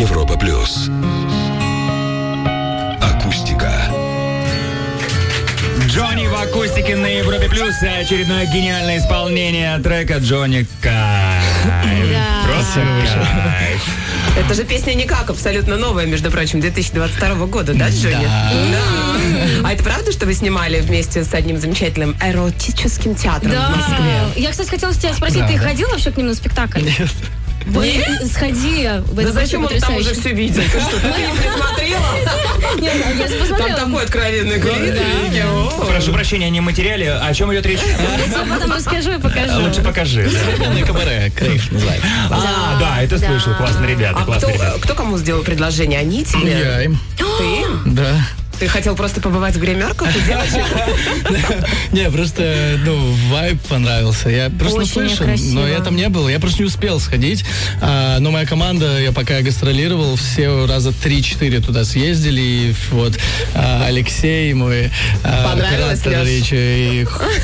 Европа плюс. Акустика. Джонни в акустике на Европе плюс. Очередное гениальное исполнение трека Джонни Кайф. Просто кайф. Это же песня никак, абсолютно новая, между прочим, две тысячи двадцать второго года, да, Джонни? Да. Да. А это правда, что вы снимали вместе с одним замечательным эротическим театром Да. в Москве? Я, кстати, хотела тебя спросить, Да, ты да. ходил вообще к ним на спектакль? Нет. Вы сходи. Да зачем он там уже все видел? Ты что, ты не присмотрела? Нет, я Там посмотрела. такой откровенный клип. Прошу прощения, не в материале. О чем идет речь? Я потом расскажу и покажу. Лучше покажи. На кабаре, Крейг называется. А, да, это слышал. Классные ребята, А классные кто, ребята. кто кому сделал предложение? Они тебе? Я им. Ты? Да. Ты хотел просто побывать в гримерках и девочек? Не, просто, ну, вайб понравился. Я просто Очень слышал, красиво. но я там не был. Я просто не успел сходить. А, но моя команда, я пока гастролировал, все раза три-четыре туда съездили. И вот а, Алексей, мой а, Понравилось, оператор Лёш? речи, и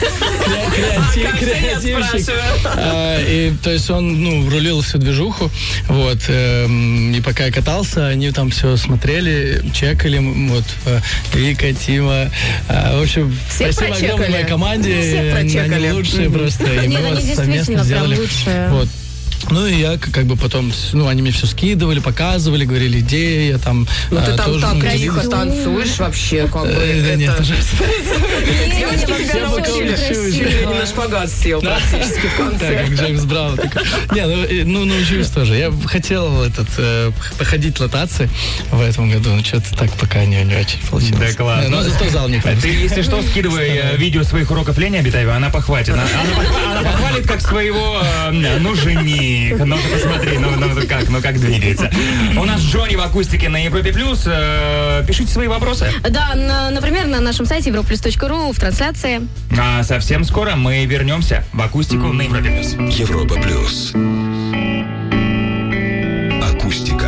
креатив- креативщик. А, И, то есть он, ну, рулил всю движуху. Вот. эм, И пока я катался, они там все смотрели, чекали. Вот. э, Вика, Тима. А, В общем, Всех спасибо прочекали? огромное моей команде. Всех прочекали. Они лучшие Мгм. просто. И Нет, мы они вот совместно действительно прям сделали. лучшие. Вот. Ну и я к- как бы потом, с- ну они мне все скидывали, показывали, говорили идеи, я там Ну ты а, там тоже, так ну, красиво делился. танцуешь вообще, как бы. Э, да нет, это- уже- Девочки тебя Все научили. красиво. Чуть ли не на шпагат сел практически в Так, конце. как Джеймс Браун. такой. Не, ну, э, ну научились тоже. Я хотел этот э, походить лотации в этом году, но что-то так пока не, не очень получилось. Да классно. Но зато зал не Ты, если что, скидывай э, видео своих уроков Лени Абитаева, она похватит. Она, она похва- она похвалит как своего, э, ну, жених. Ну, ты посмотри, ну, ну, как, ну, как двигается. У нас Джонни в акустике на Европе+. плюс. Э, пишите свои вопросы. Да, на- например, на нашем сайте европлюс точка ру в трансляции. А совсем скоро мы вернемся в акустику на Европе+. плюс. Европа плюс. Акустика.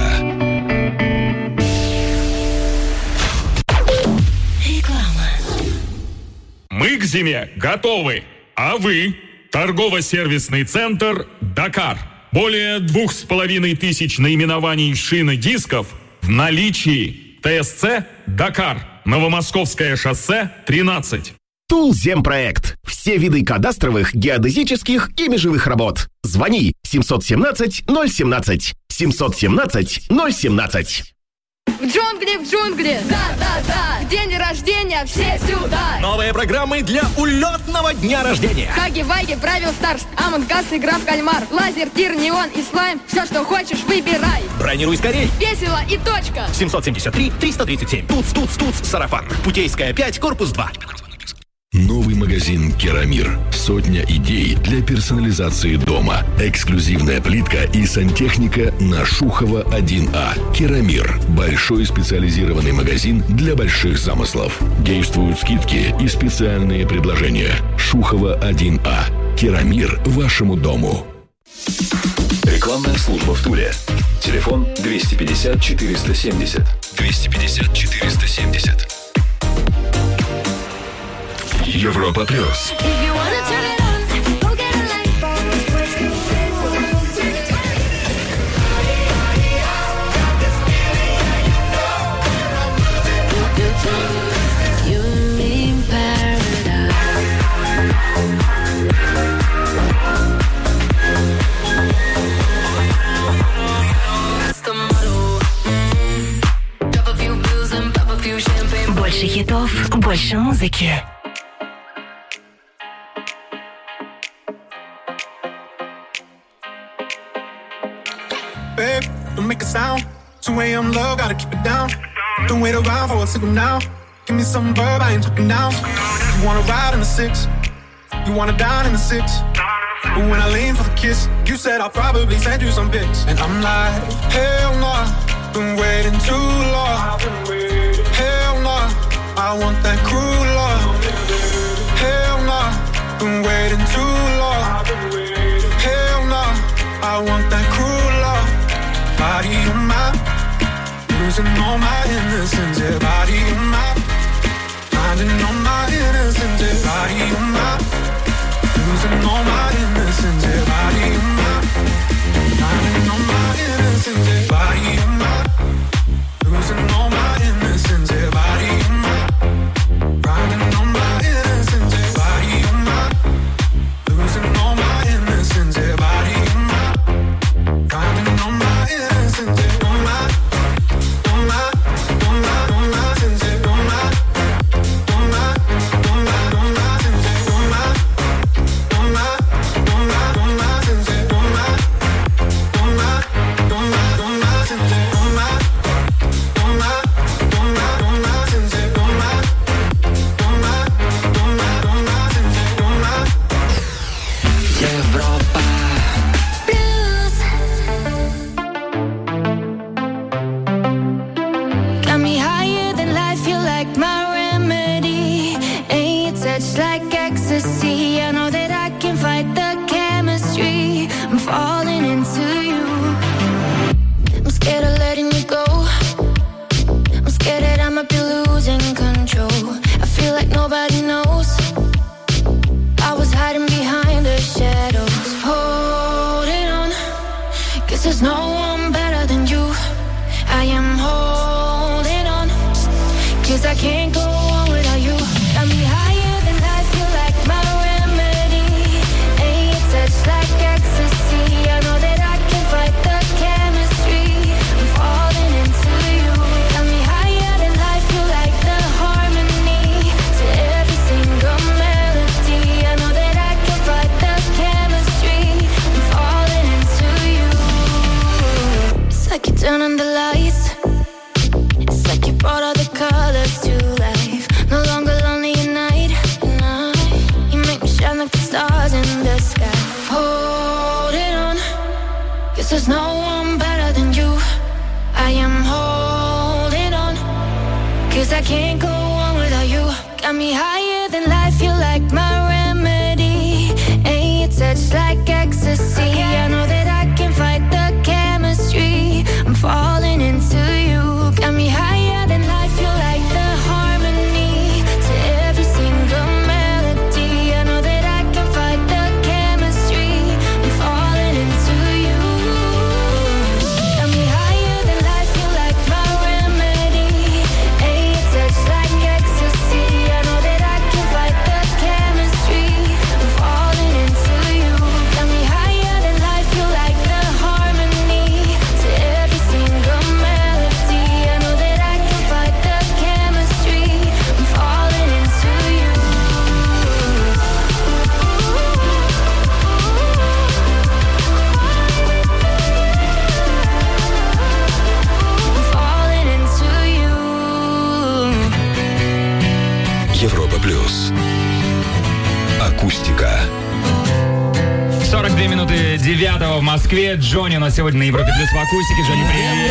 Мы к зиме готовы. А вы? Торгово-сервисный центр «Дакар». Более двух с половиной тысяч наименований шин и дисков в наличии. ТСЦ «Дакар». Новомосковское шоссе, тринадцать. Тулземпроект. Все виды кадастровых, геодезических и межевых работ. Звони семьсот семнадцать ноль семнадцать. семьсот семнадцать ноль семнадцать. В джунгли, в джунгли, да-да-да. В день рождения все сюда. Новые программы для улетного дня рождения. Хаги-ваги, Бравл Старс, Амонг Ас, игра в кальмар. Лазер, тир, неон и слайм. Все, что хочешь, выбирай. Бронируй скорей. Весело и точка. семьсот семьдесят три триста тридцать семь. Туц, туц, туц, сарафан. Путейская пять, корпус два. Новый магазин «Керамир». Сотня идей для персонализации дома. Эксклюзивная плитка и сантехника на Шухова один А. «Керамир». Большой специализированный магазин для больших замыслов. Действуют скидки и специальные предложения. Шухова один А. «Керамир» вашему дому. Рекламная служба в Туле. Телефон двести пятьдесят четыреста семьдесят. двести пятьдесят четыреста семьдесят. Европа плюс. Больше хитов, больше музыки. Babe, don't make a sound. two a.m. love, gotta keep it down. Don't wait around for a signal now. Give me some verb, I ain't talking down. You wanna ride in the six, you wanna dine in the six. But when I lean for the kiss, you said I'll probably send you some pics. And I'm like, hell no, been waiting too long. Hell no, I want that cruel love. Hell no, been waiting too long. Hell no, I want that cruel love. Body of mine, losing all my innocence. Yeah, body of mine, finding all my innocence. Yeah, body of mine, losing all my innocence. Yeah, body of mine, finding all my innocence. Yeah, body of mine. Cause I can't go on without you. Got me higher than life, you like my remedy. And your touch like ecstasy. I know that I can fight the chemistry. I'm falling into you. Got me higher than life, you like the harmony to every single melody. I know that I can fight the chemistry. I'm falling into you. It's like you turn on the lights. It's like you brought all the colors to life. No longer lonely at night, at night. You make me shine like the stars in the sky. Hold it on, 'cause there's no one better than you. I am holding on, 'cause I can't go on without you. Got me higher than life, you like my remedy. And your touch like ecstasy. I know that I can fight the chemistry. I'm falling into you. Got me higher than life, you like the harmony to every single melody. I know that I can fight the chemistry. I'm falling into you. Got me higher than life, you like my remedy. And your touch like ecstasy. I know that I can fight the chemistry. I'm falling into you. Got me higher than life, you like the harmony to every single melody. I know that I can fight the chemistry. I'm falling into you. I'm falling into you. Европа плюс. Акустика. сорок две минуты девятого в Москве. Джонни у нас сегодня на Европе плюс в акустике. Джонни, привет.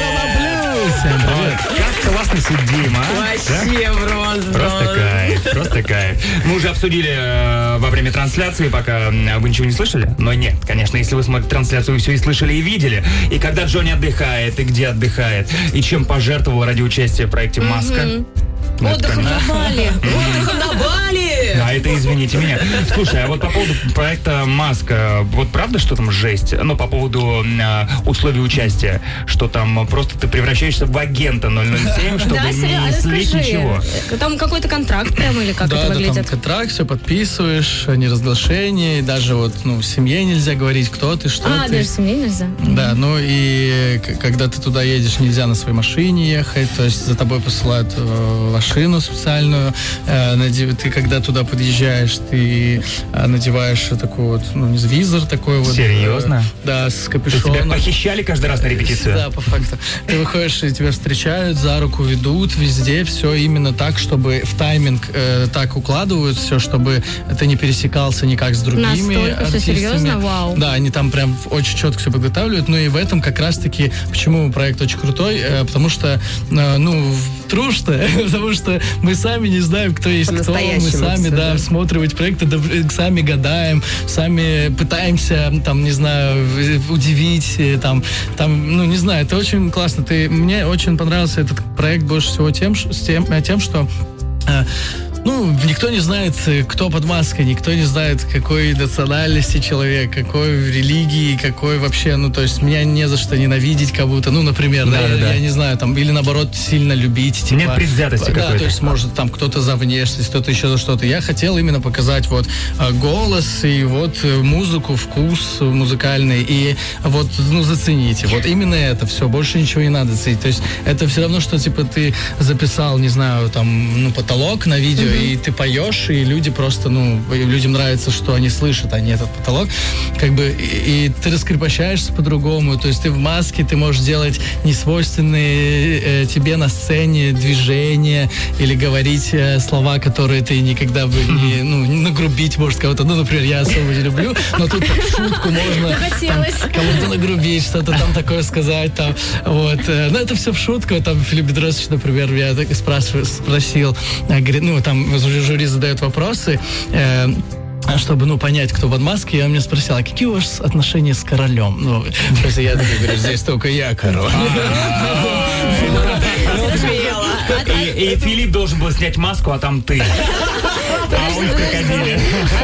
Ой, как классно сидим, а? Вообще просто. Просто кайф, просто кайф. Мы уже обсудили э, во время трансляции, пока вы ничего не слышали. Но нет, конечно, если вы смотрите трансляцию, вы все и слышали, и видели. И когда Джонни отдыхает, и где отдыхает, и чем пожертвовал ради участия в проекте «Маска». Отдыхом на Бали. Отдыхом на Бали! А это извините меня. Слушай, а вот по поводу проекта «Маска», вот правда, что там жесть? Ну, по поводу э, условий участия, что там просто ты превращаешься в агента ноль ноль семь, чтобы Да, не сериал, слить расскажи. ничего. Там какой-то контракт прямо или как да, это да, выглядит? там контракт, все подписываешь, неразглашение, и даже вот, ну, семье нельзя говорить, кто ты, что А, ты. даже семье нельзя? Да, ну и к- когда ты туда едешь, нельзя на своей машине ехать, то есть за тобой посылают э, машину специальную, э, наде- ты когда туда подъезжаешь, ты э, надеваешь такой вот, ну, не знаю, визор такой вот. Серьезно? э, да, с То капюшоном. тебя похищали каждый раз на репетицию? Да, по факту. Ты выходишь, и тебя встречают, за руку ведут, везде все именно так, чтобы в тайминг э, так укладывают все, чтобы ты не пересекался никак с другими Настолько всё артистами. серьезно? Вау. Да, они там прям очень четко все подготавливают, но и в этом как раз-таки, почему проект очень крутой, э, потому что, э, ну, трушно, потому что мы сами не знаем, кто есть кто, мы По-настоящему сами, всё, да, да. смотрим эти проекты, да, сами гадаем, сами пытаемся, там, не знаю, удивить, э, там, там, ну, не знаю, это очень классно. Ты, мне очень понравился этот проект больше всего тем, ш- с тем, э, тем что э, ну, никто не знает, э, кто под маской, никто не знает, какой национальности человек, какой религии, какой вообще, ну, то есть меня не за что ненавидеть как будто, ну, например, да, Да, я, да, да. я не знаю, там, или наоборот сильно любить. Типа, Нет предвзятости да, какой-то. то есть, может, там кто-то за внешность, кто-то еще за что-то. Я хотел именно показать вот э, голос и вот э, музыку, вкус музыкальный, и вот, ну, зацените. Вот именно это все, больше ничего не надо ценить. То есть это все равно, что, типа, ты записал, не знаю, там, ну, потолок на видео, и ты поешь, и люди просто, ну, и людям нравится, что они слышат, а не этот потолок. Как бы, и, и ты раскрепощаешься по-другому, то есть ты в маске, ты можешь делать несвойственные э, тебе на сцене движения или говорить э, слова, которые ты никогда бы не, ну, не нагрубить, может, кого-то, ну, например, я особо не люблю, но тут в шутку можно там, Захотелось. кому-то нагрубить, что-то там такое сказать, там, вот. э, Но это все в шутку, там, Филипп Бедросович, например, я так спрашиваю, спросил, э, говорит, ну, там жюри задает вопросы, э, чтобы, ну, понять, кто под маской, я меня спросил, а какие у вас отношения с королем? Ну, то есть я такой говорю, здесь только я король. И, и Филипп должен был снять маску, а там ты. А он в крокодиле.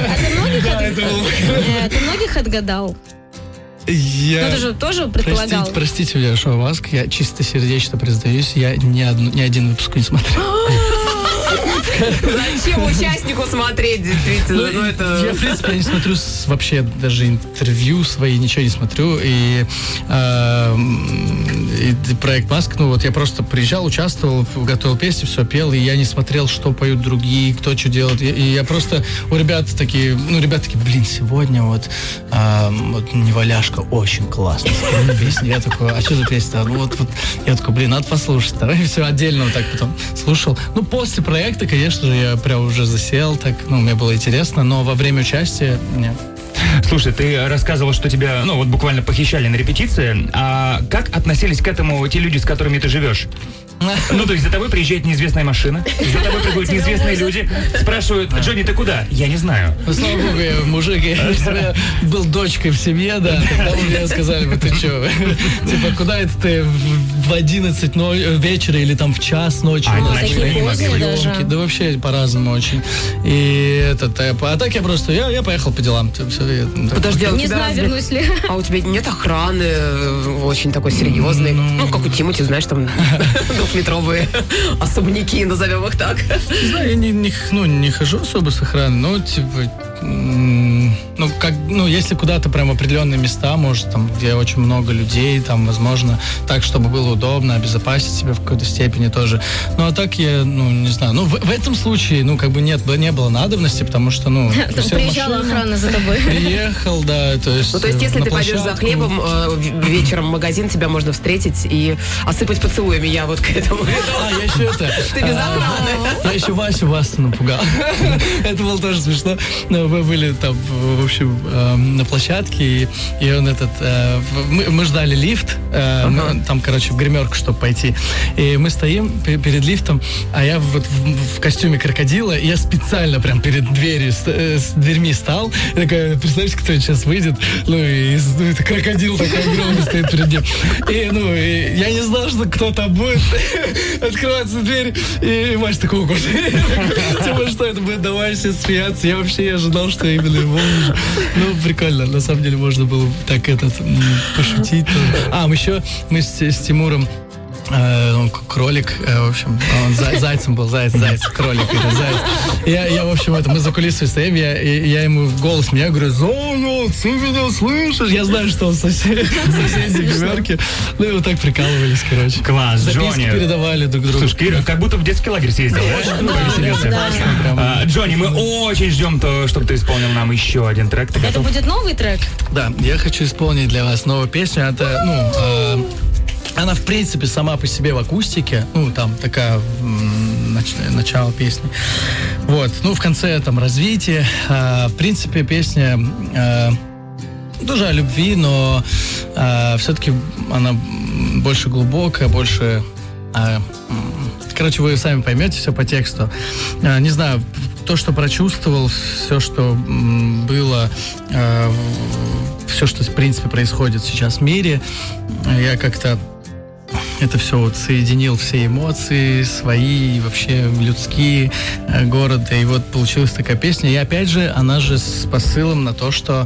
Э, Ты многих отгадал? Я... Ну, ты же тоже предполагал. Простите, простите меня, что Маск, я чисто сердечно признаюсь, я ни, одну, ни один выпуск не смотрел. Зачем участнику смотреть, действительно? Ну, это... Я, в принципе, не смотрю с- вообще даже интервью свои, ничего не смотрю. И, э, и проект Маск, ну вот я просто приезжал, участвовал, готовил песни, все пел, и я не смотрел, что поют другие, кто что делает. И, и я просто у ребят такие, ну, ребята такие, блин, сегодня вот, э, вот Неваляшка очень классно спела песню. Я такой, а что за песня? Ну вот, вот, я такой, блин, надо послушать. Давай все отдельно вот так потом слушал. Ну, после проекта, конечно же, я прям уже засел, так, ну, мне было интересно, но во время участия нет. Слушай, ты рассказывал, что тебя, ну, вот буквально похищали на репетиции. А как относились к этому те люди, с которыми ты живешь? Ну, то есть за тобой приезжает неизвестная машина, за тобой приходят неизвестные люди, спрашивают, Джонни, ты куда? Я не знаю. Ну, слава богу, я мужик, я, я был дочкой в семье, да, тогда мне сказали бы, ты что, типа, куда это ты в одиннадцать но- вечера или там в час ночи? А, у нас такие были поздние съемки. даже. Да вообще по-разному очень. И этот, а так я просто, я, я поехал по делам. Все, я, так. Подожди, а у Не тебя знаю, разве- вернусь ли. А у тебя нет охраны э, очень такой серьезной? Ну, как у Тимати, знаешь, там двухметровые особняки, назовем их так. Не знаю, я не, не, ну, не хожу особо с охраной, но, типа, м, ну, как, ну, если куда-то прям определенные места, может, там, где очень много людей, там, возможно, так, чтобы было удобно, обезопасить себя в какой-то степени тоже. Ну, а так я, ну, не знаю, ну, в, в этом случае, ну, как бы нет, не было надобности, потому что, ну... Там сел в приезжала машину, охрана за тобой. Приехал, да, то есть... Ну, то есть, если на ты пойдешь за площадку. хлебом э, в- вечером в магазин, тебя можно встретить и осыпать поцелуями. Я вот к этому. А, я еще это... Ты без а, охраны. Я еще Васю Васту напугал. Это было тоже смешно. Но мы были там, в общем, э, на площадке, и, и он этот... э, мы, мы ждали лифт, э, мы- там, короче, в гримерку, чтобы пойти. И мы стоим пе- перед лифтом, а я вот в, в костюме крокодила, и я специально прям перед дверью, с, э, с дверьми стал. И такая, представьте, кто сейчас выйдет. Ну, и ну, это крокодил такой огромный стоит перед ним. И, ну, и я не знал, что кто там будет. Открывается дверь, и Вася такой, ого. Типа, что это будет, давай все смеяться. Я вообще не ожидал, что именно его увижу. Ну, прикольно. На самом деле, можно было так этот м, пошутить. тоже. А, мы еще, мы с, с Тимуром э, он к- кролик, э, в общем, он зай- зайцем был, заяц, заяц, кролик, это заяц. Я, я, в общем, это, мы за кулисой стоим, я, и- я ему в голос меня говорю, заяц, ты меня слышишь? Я знаю, что он сосед, соседи гримерки. Ну, и вот так прикалывались, короче. Класс, Записки Джонни. передавали друг другу. Слушай, Кира, как будто в детский лагерь съездил. Очень круто веселился. А, Джонни, мы очень ждем, то, чтобы ты исполнил нам еще один трек. Ты Это готов? будет новый трек? Да, я хочу исполнить для вас новую песню. Это, ну, э, она, в принципе, сама по себе в акустике. Ну, там такая м, нач- начало песни. Вот. Ну, в конце там развитие. Э, в принципе, песня э, тоже о любви, но э, все-таки она больше глубокая, больше... э, м, короче, вы сами поймете все по тексту. Э, не знаю, то, что прочувствовал, все, что м, было, э, в- все, что, в принципе, происходит сейчас в мире, я как-то это все вот соединил, все эмоции свои, вообще людские, э, города, и вот получилась такая песня. И опять же, она же с посылом на то, что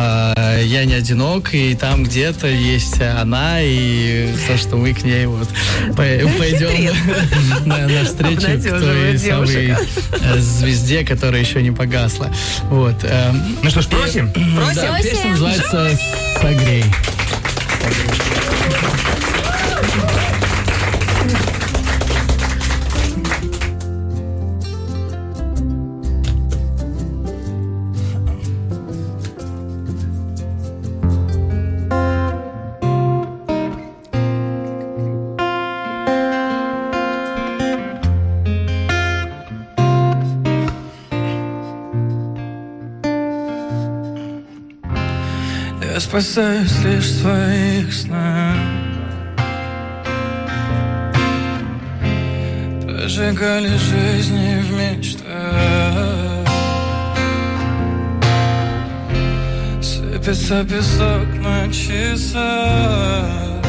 э, я не одинок, и там где-то есть она, и то, что мы к ней вот по- пойдем на- навстречу к той Обнадеживает самой девушек. э, звезде, которая еще не погасла. Вот. э, Ну что ж, просим? Просим. Да, песня называется «Согрей». Я спасаюсь лишь в своих снах. Прожигали жизни в мечтах. Сыпется песок на часах.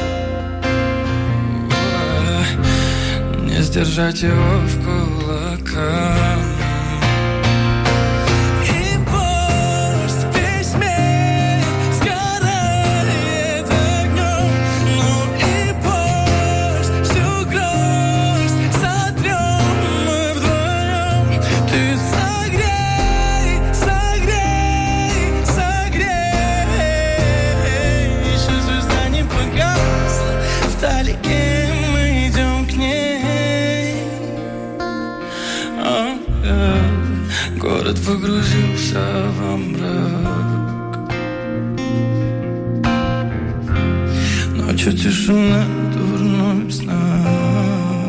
Не сдержать его в кулаках. И пусть весь мир сгорает огнем. Ну и пусть всю грусть сотрем мы вдвоем. Город погрузился во мрак. Ночью тишина, дурной знак.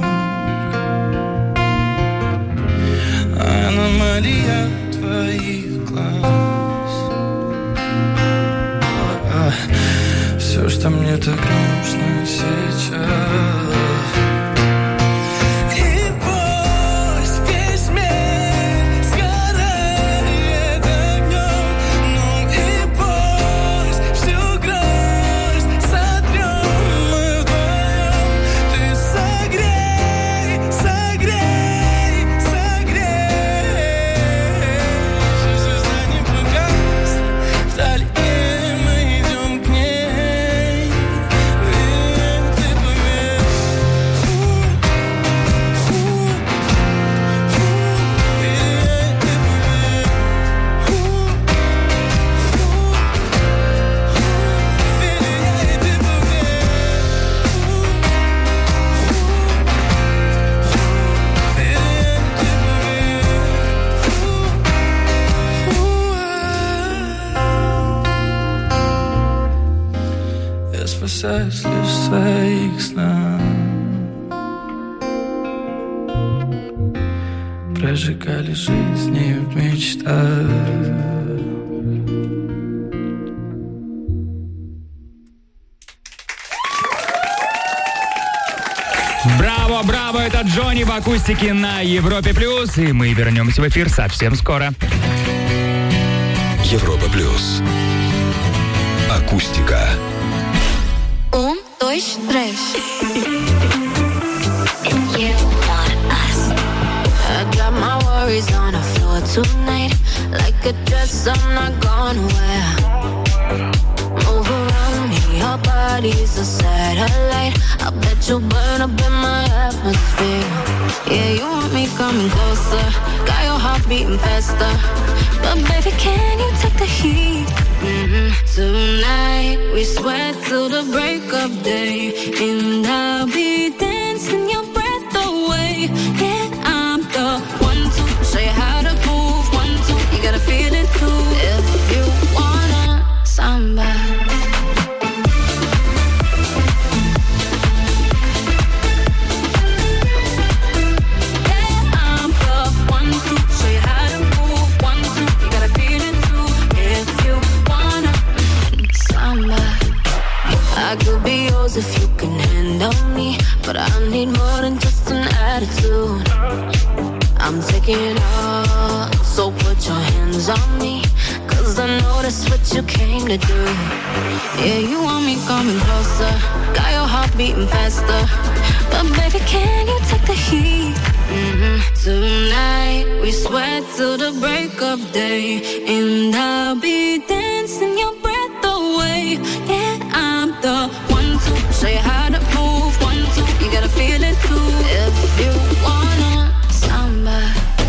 Аномалия твоих глаз. А, все, что мне так нужно сейчас. Спасаюсь лишь в своих снах. Прожигали жизни в мечтах. Браво, браво, это Джонни в акустике на Европе Плюс, и мы вернемся в эфир совсем скоро. Европа Плюс. Акустика. Un, dois, três. I got my worries on the floor tonight, like a dress I'm not gonna wear. Move around me, your body's a satellite. I bet you burn up in my atmosphere. Yeah, you want me coming closer, got your heart beating faster. But baby, can you take the heat? Mm-hmm. Tonight we sweat till the break of day, and I'll be dancing your breath away. Yeah, I'm the one to show you how to move. One, two, you gotta feel it too. If you wanna samba. I could be yours if you can handle me, but I need more than just an attitude. I'm taking off, so put your hands on me, cause I know that's what you came to do. Yeah, you want me coming closer, got your heart beating faster. But baby, can you take the heat? Mm-hmm. Tonight we sweat till the break of day, and I'll be dancing your breath away. Yeah, I'm the one to show you how to move. One, two, you gotta feel it too. If you wanna samba.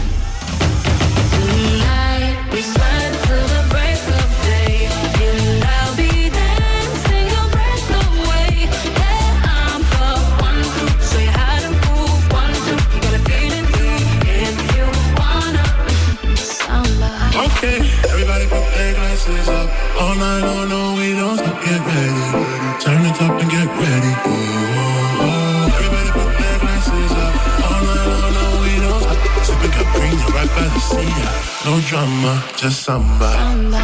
Tonight we sweat till the break of day, and I'll be dancing your breath away. Yeah, I'm the one to show you how to move. One, two, you gotta feel it too. If you wanna samba. Okay, everybody put their glasses up. All night long, no, we don't stop, get ready. Turn it up and get ready. Ooh, ooh, ooh. Everybody put their glasses up. All night long, no, we don't stop. Sipping Capri, right by the sea. No drama, just samba. Samba.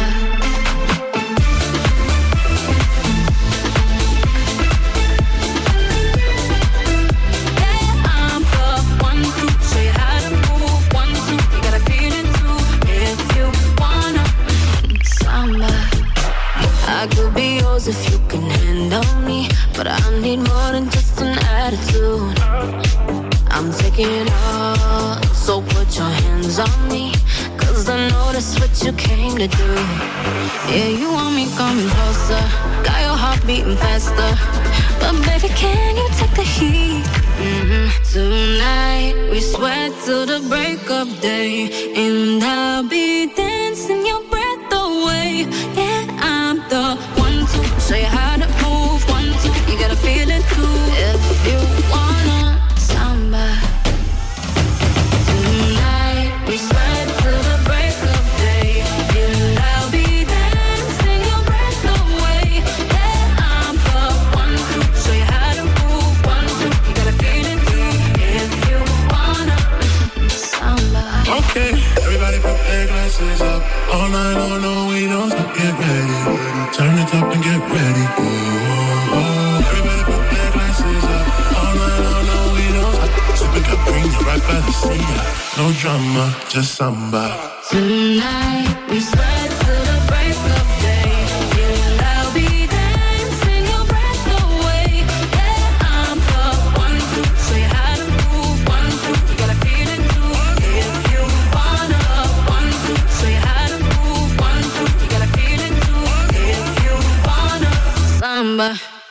I could be yours if you can handle me, but I need more than just an attitude. I'm taking off, so put your hands on me, cause I know that's what you came to do. Yeah, you want me coming closer, got your heart beating faster. But baby, can you take the heat? Mm-hmm. Tonight we sweat till the break of day, and I'll be dancing your breath away. Yeah, I'm the one to show you how to move. One, two, you gotta feel it too. If you wanna samba. Tonight we sweat till the break see ya. No drama, just samba. Tonight we sweat till the break of day. You and I'll be dancing your breath away. Yeah, I'm the one to show you how to move. One, two, you gotta feel it too. If you wanna, one, two, show you how to move. One, two, you gotta feel it too. If you wanna, samba.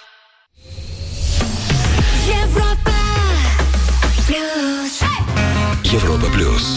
Европа плюс. Европа плюс.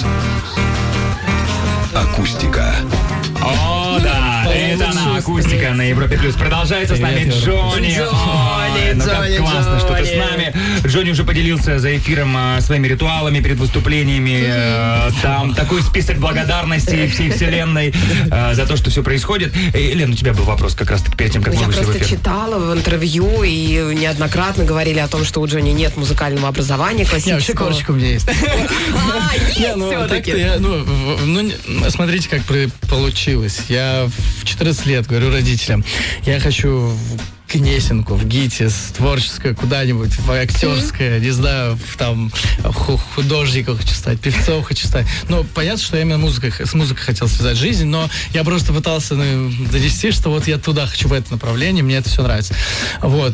Акустика. О, да, это она, акустика на Европе Плюс. Продолжается с нами Джонни. Ой, ну как Джонни, классно, что ты с Джонни. нами. Джонни уже поделился за эфиром а, своими ритуалами перед выступлениями. Э, Там такой список благодарностей всей вселенной э, за то, что все происходит. Э, Лен, у тебя был вопрос как раз-таки перед тем, как Ну, мы я вышли в просто эфир. читала в интервью и неоднократно говорили о том, что у Джонни нет музыкального образования Не, вообще классического. корочка у меня есть. А, есть Не, ну, всё-таки. так-то я, ну, в- ну, не- смотрите, как при- получилось. Я в четырнадцать лет говорю родителям, я хочу в Гнесинку, в ГИТИС, творческое, куда-нибудь, в актерское, не знаю, в, там, ху- художником хочу стать, певцом хочу стать. Ну, понятно, что я именно музыкой, с музыкой хотел связать жизнь, но я просто пытался ну, донести, что вот я туда хочу, в это направление, мне это все нравится. Вот,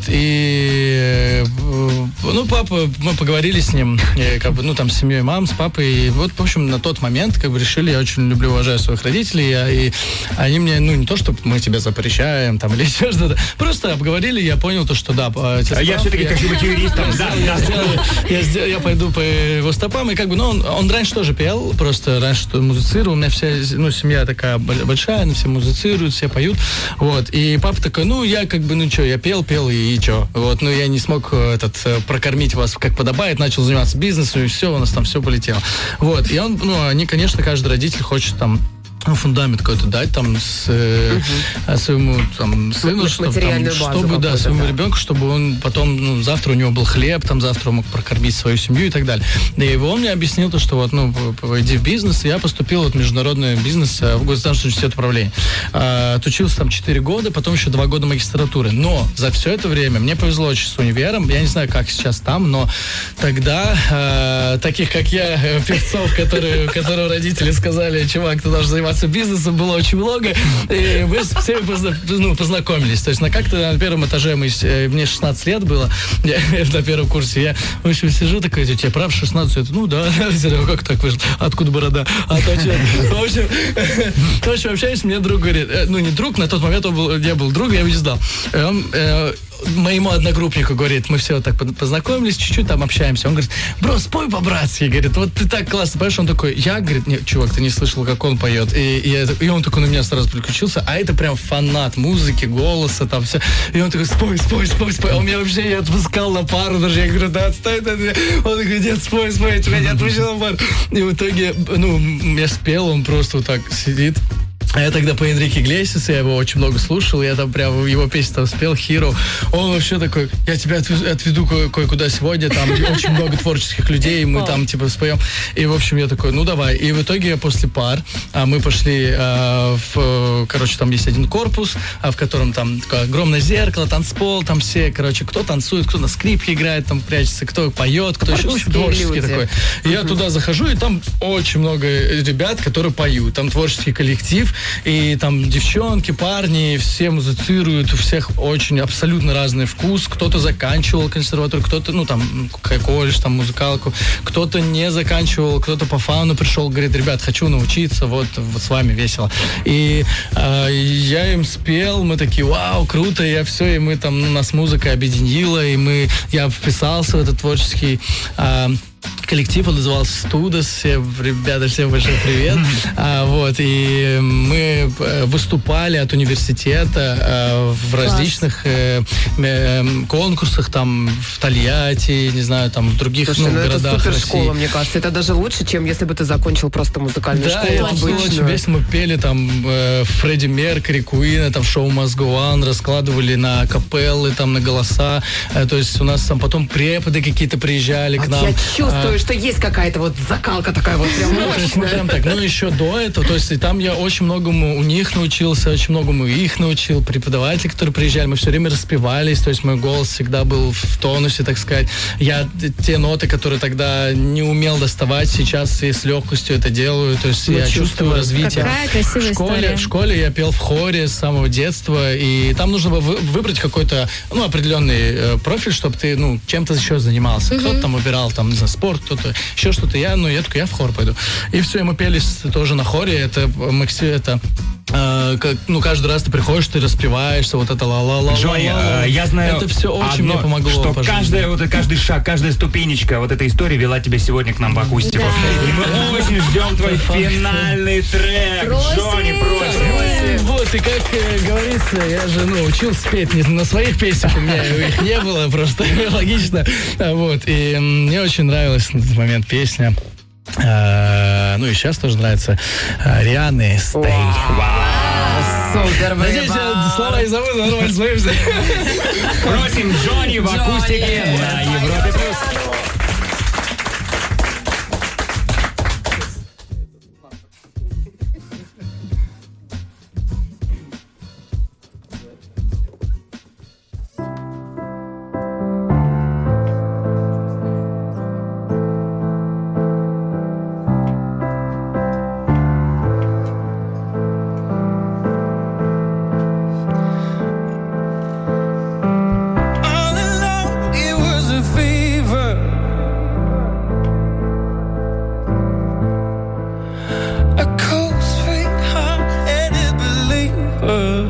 и, э, ну, папа, мы поговорили с ним, и, как бы, ну, там, с семьей мам, с папой, и вот, в общем, на тот момент, как бы, решили, я очень люблю, уважаю своих родителей, я- и они мне, ну, не то, что мы тебя запрещаем, там, или еще что-то, просто обговорили, я понял то, что да. отец А я прав, все-таки хочу быть юристом. Да, да. сделаю- я, сделаю- я пойду по его стопам, и как бы, ну, он, он раньше тоже пел, просто раньше что музицировал, у меня вся, ну, семья такая бо- большая, они все музицируют, все поют, вот, и папа такой, ну, я как бы, ну, что, я пел, пел, и, и что, вот, ну, я не смог э, этот, э, прокормить вас как подобает, начал заниматься бизнесом, и все, у нас там все полетело, вот, и он, ну, они, конечно, каждый родитель хочет там ну, фундамент какой-то дать там с, э, своему там, сыну, М- чтобы, там, материальную базу чтобы да, какую-то, своему да. ребенку, чтобы он потом, ну, завтра у него был хлеб, там завтра он мог прокормить свою семью и так далее. И он мне объяснил то, что вот, ну, пойди в бизнес, и я поступил вот, в международный бизнес э, в Государственный университет управления. А, отучился там четыре года, потом еще два года магистратуры. Но за все это время мне повезло очень с универом, я не знаю, как сейчас там, но тогда э, таких, как я, э, певцов, которые, которые родители сказали, чувак, ты должен заниматься бизнесом, было очень много, и мы с всеми позна- ну, познакомились. То есть на как-то на первом этаже мы, с- э, мне шестнадцать лет было, я, на первом курсе, я, в общем, сижу такой, у тебя прав шестнадцать? Я, ну да, как так вышло? Откуда борода? А то что? В общем, в общем, общаюсь, мне друг говорит, э, ну не друг, на тот момент он был, я был друг, я его не знал. Э, Он, э, моему одногруппнику говорит, мы все вот так познакомились, чуть-чуть там общаемся. Он говорит, бро, спой по-братски. Говорит, вот ты так классно поешь. Он такой, я, говорит, нет, чувак, ты не слышал, как он поет. И, и, я- и он такой на меня сразу переключился. А это прям фанат музыки, голоса, там все. И он такой, спой, спой, спой, спой. А он меня вообще не отпускал на пару даже. Я говорю, да, отстой ты от меня. Он такой, нет, спой, спой, я тебя не отпущу на пару. И в итоге, ну, я спел, он просто вот так сидит. А я тогда по Энрике Иглесиасу, я его очень много слушал, я там прям его песню там спел, Hero. Он вообще такой, я тебя отвезу, отведу ко- кое-куда сегодня, там очень много творческих людей, мы там типа споем. И, в общем, я такой, ну давай. И в итоге после пар а, мы пошли, а, в, э, короче, там есть один корпус, а, в котором там такое огромное зеркало, танцпол, там все, короче, кто танцует, кто на скрипке играет, там прячется, кто поет, кто еще, в общем, творческий люди. такой. И я туда захожу, и там очень много ребят, которые поют. Там творческий коллектив, и там девчонки, парни, все музицируют, у всех очень абсолютно разный вкус. Кто-то заканчивал консерваторию, кто-то, ну, там, колледж, там, музыкалку, кто-то не заканчивал, кто-то по фану пришел, говорит, ребят, хочу научиться, вот, вот с вами весело. И э, я им спел, мы такие, вау, круто, я все, и мы там, ну, нас музыка объединила, и мы, я вписался в этот творческий э, коллектив, он назывался «Студос». Все, ребята, всем большой привет. А, вот, и мы э, выступали от университета э, в Класс. различных э, э, конкурсах, там, в Тольятти, не знаю, там, в других Слушай, ну, ну это городах супер России. школа, мне кажется. Это даже лучше, чем если бы ты закончил просто музыкальную Да, школу это было очень обычную. весело. Мы пели там э, Фредди Меркьюри, Куина, там шоу Must Go On, раскладывали на капеллы, там на голоса. Э, то есть у нас там потом преподы какие-то приезжали А к нам. я чувствую, А, что есть какая-то вот закалка такая вот прям Ну, то есть, ну, мощная. прям так. Ну, еще до этого, то есть, и там я очень многому у них научился, очень многому их научил. Преподаватели, которые приезжали, мы все время распевались, то есть, мой голос всегда был в тонусе, так сказать. Я те ноты, которые тогда не умел доставать, сейчас и с легкостью это делаю, то есть, Ну, я чувствую чувствую. развитие. Какая красивая в школе, история. в школе я пел в хоре с самого детства, и там нужно было вы- выбрать какой-то, ну, определенный э, профиль, чтобы ты, ну, чем-то еще занимался. Кто-то там убирал, там, не знаю, спорт, кто-то еще что-то. Я, ну, я такой, я в хор пойду. И все, и мы пели с- тоже на хоре. Это, Макси, это э, как, ну, каждый раз ты приходишь, ты распеваешься, вот это ла-ла-ла. Джонни, э, я знаю Это все очень одно, мне помогло что по жизни. каждая, вот, каждый шаг, каждая ступенечка вот этой истории вела тебя сегодня к нам в акустику. И мы очень ждем твой финальный трек. Джонни, просим. Вот, и как э, говорится, я же, ну, учился петь не на своих песнях, у меня их не было, просто логично. А, Вот, и м, мне очень нравилась на тот момент песня. э, Ну, и сейчас тоже нравится э, Рианы «Stay». Супер, Надеюсь, я слова и забуду, но нормально сложимся. Просим Джонни в акустике на Европе плюс. All along, it was a fever. A cold, sweet, hard-headed believer.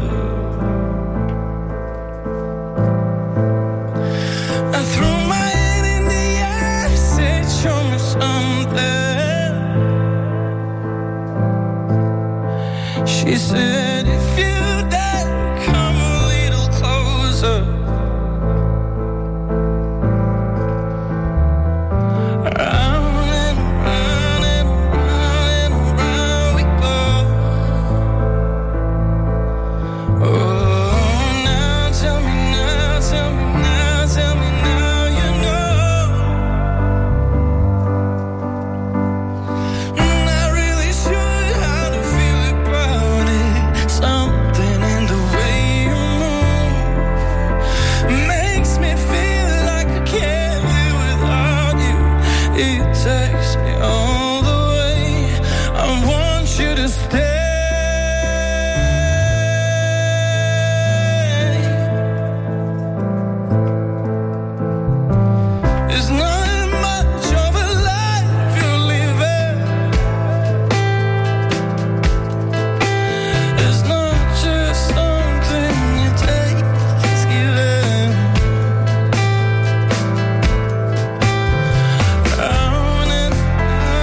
I threw my head in the air, said, "Show me something." She said, "If you dare, come a little closer." Round and round and round and round we go. Oh, now tell me now, tell me now, tell me now you know. Not really sure how to feel about it. Something in the way you move makes me feel like I can't live without you. It takes me all the way. I want you to stay. It's not much of a life you're living. It's not just something you take, it's given. Round and round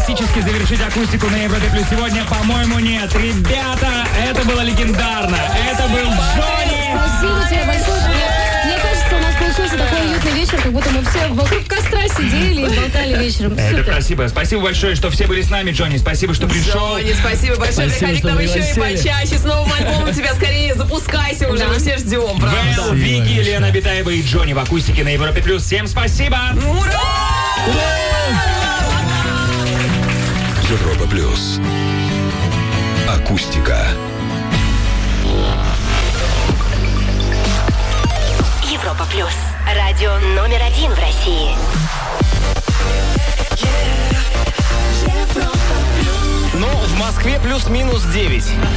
бомбастически завершить акустику на Европе Плюс сегодня? По-моему, нет. Ребята, это было легендарно. Это был Джонни. Спасибо тебе большое. Мне, мне кажется, у нас получился такой уютный вечер, как будто мы все вокруг костра сидели и болтали вечером. Это Супер. спасибо. Спасибо большое, что все были с нами, Джонни. Спасибо, что пришел. Джонни, спасибо большое. Спасибо, Приходи к что нам еще и пригласили. почаще. С новым альбомом тебя скорее запускайся уже. Мы все ждем, правда. Вэл, Вики, Лена Битаева и Джонни в акустике на Европе Плюс. Всем спасибо. Европа Плюс. Акустика. Европа Плюс. Радио номер один в России. Ну, в Москве плюс-минус девять.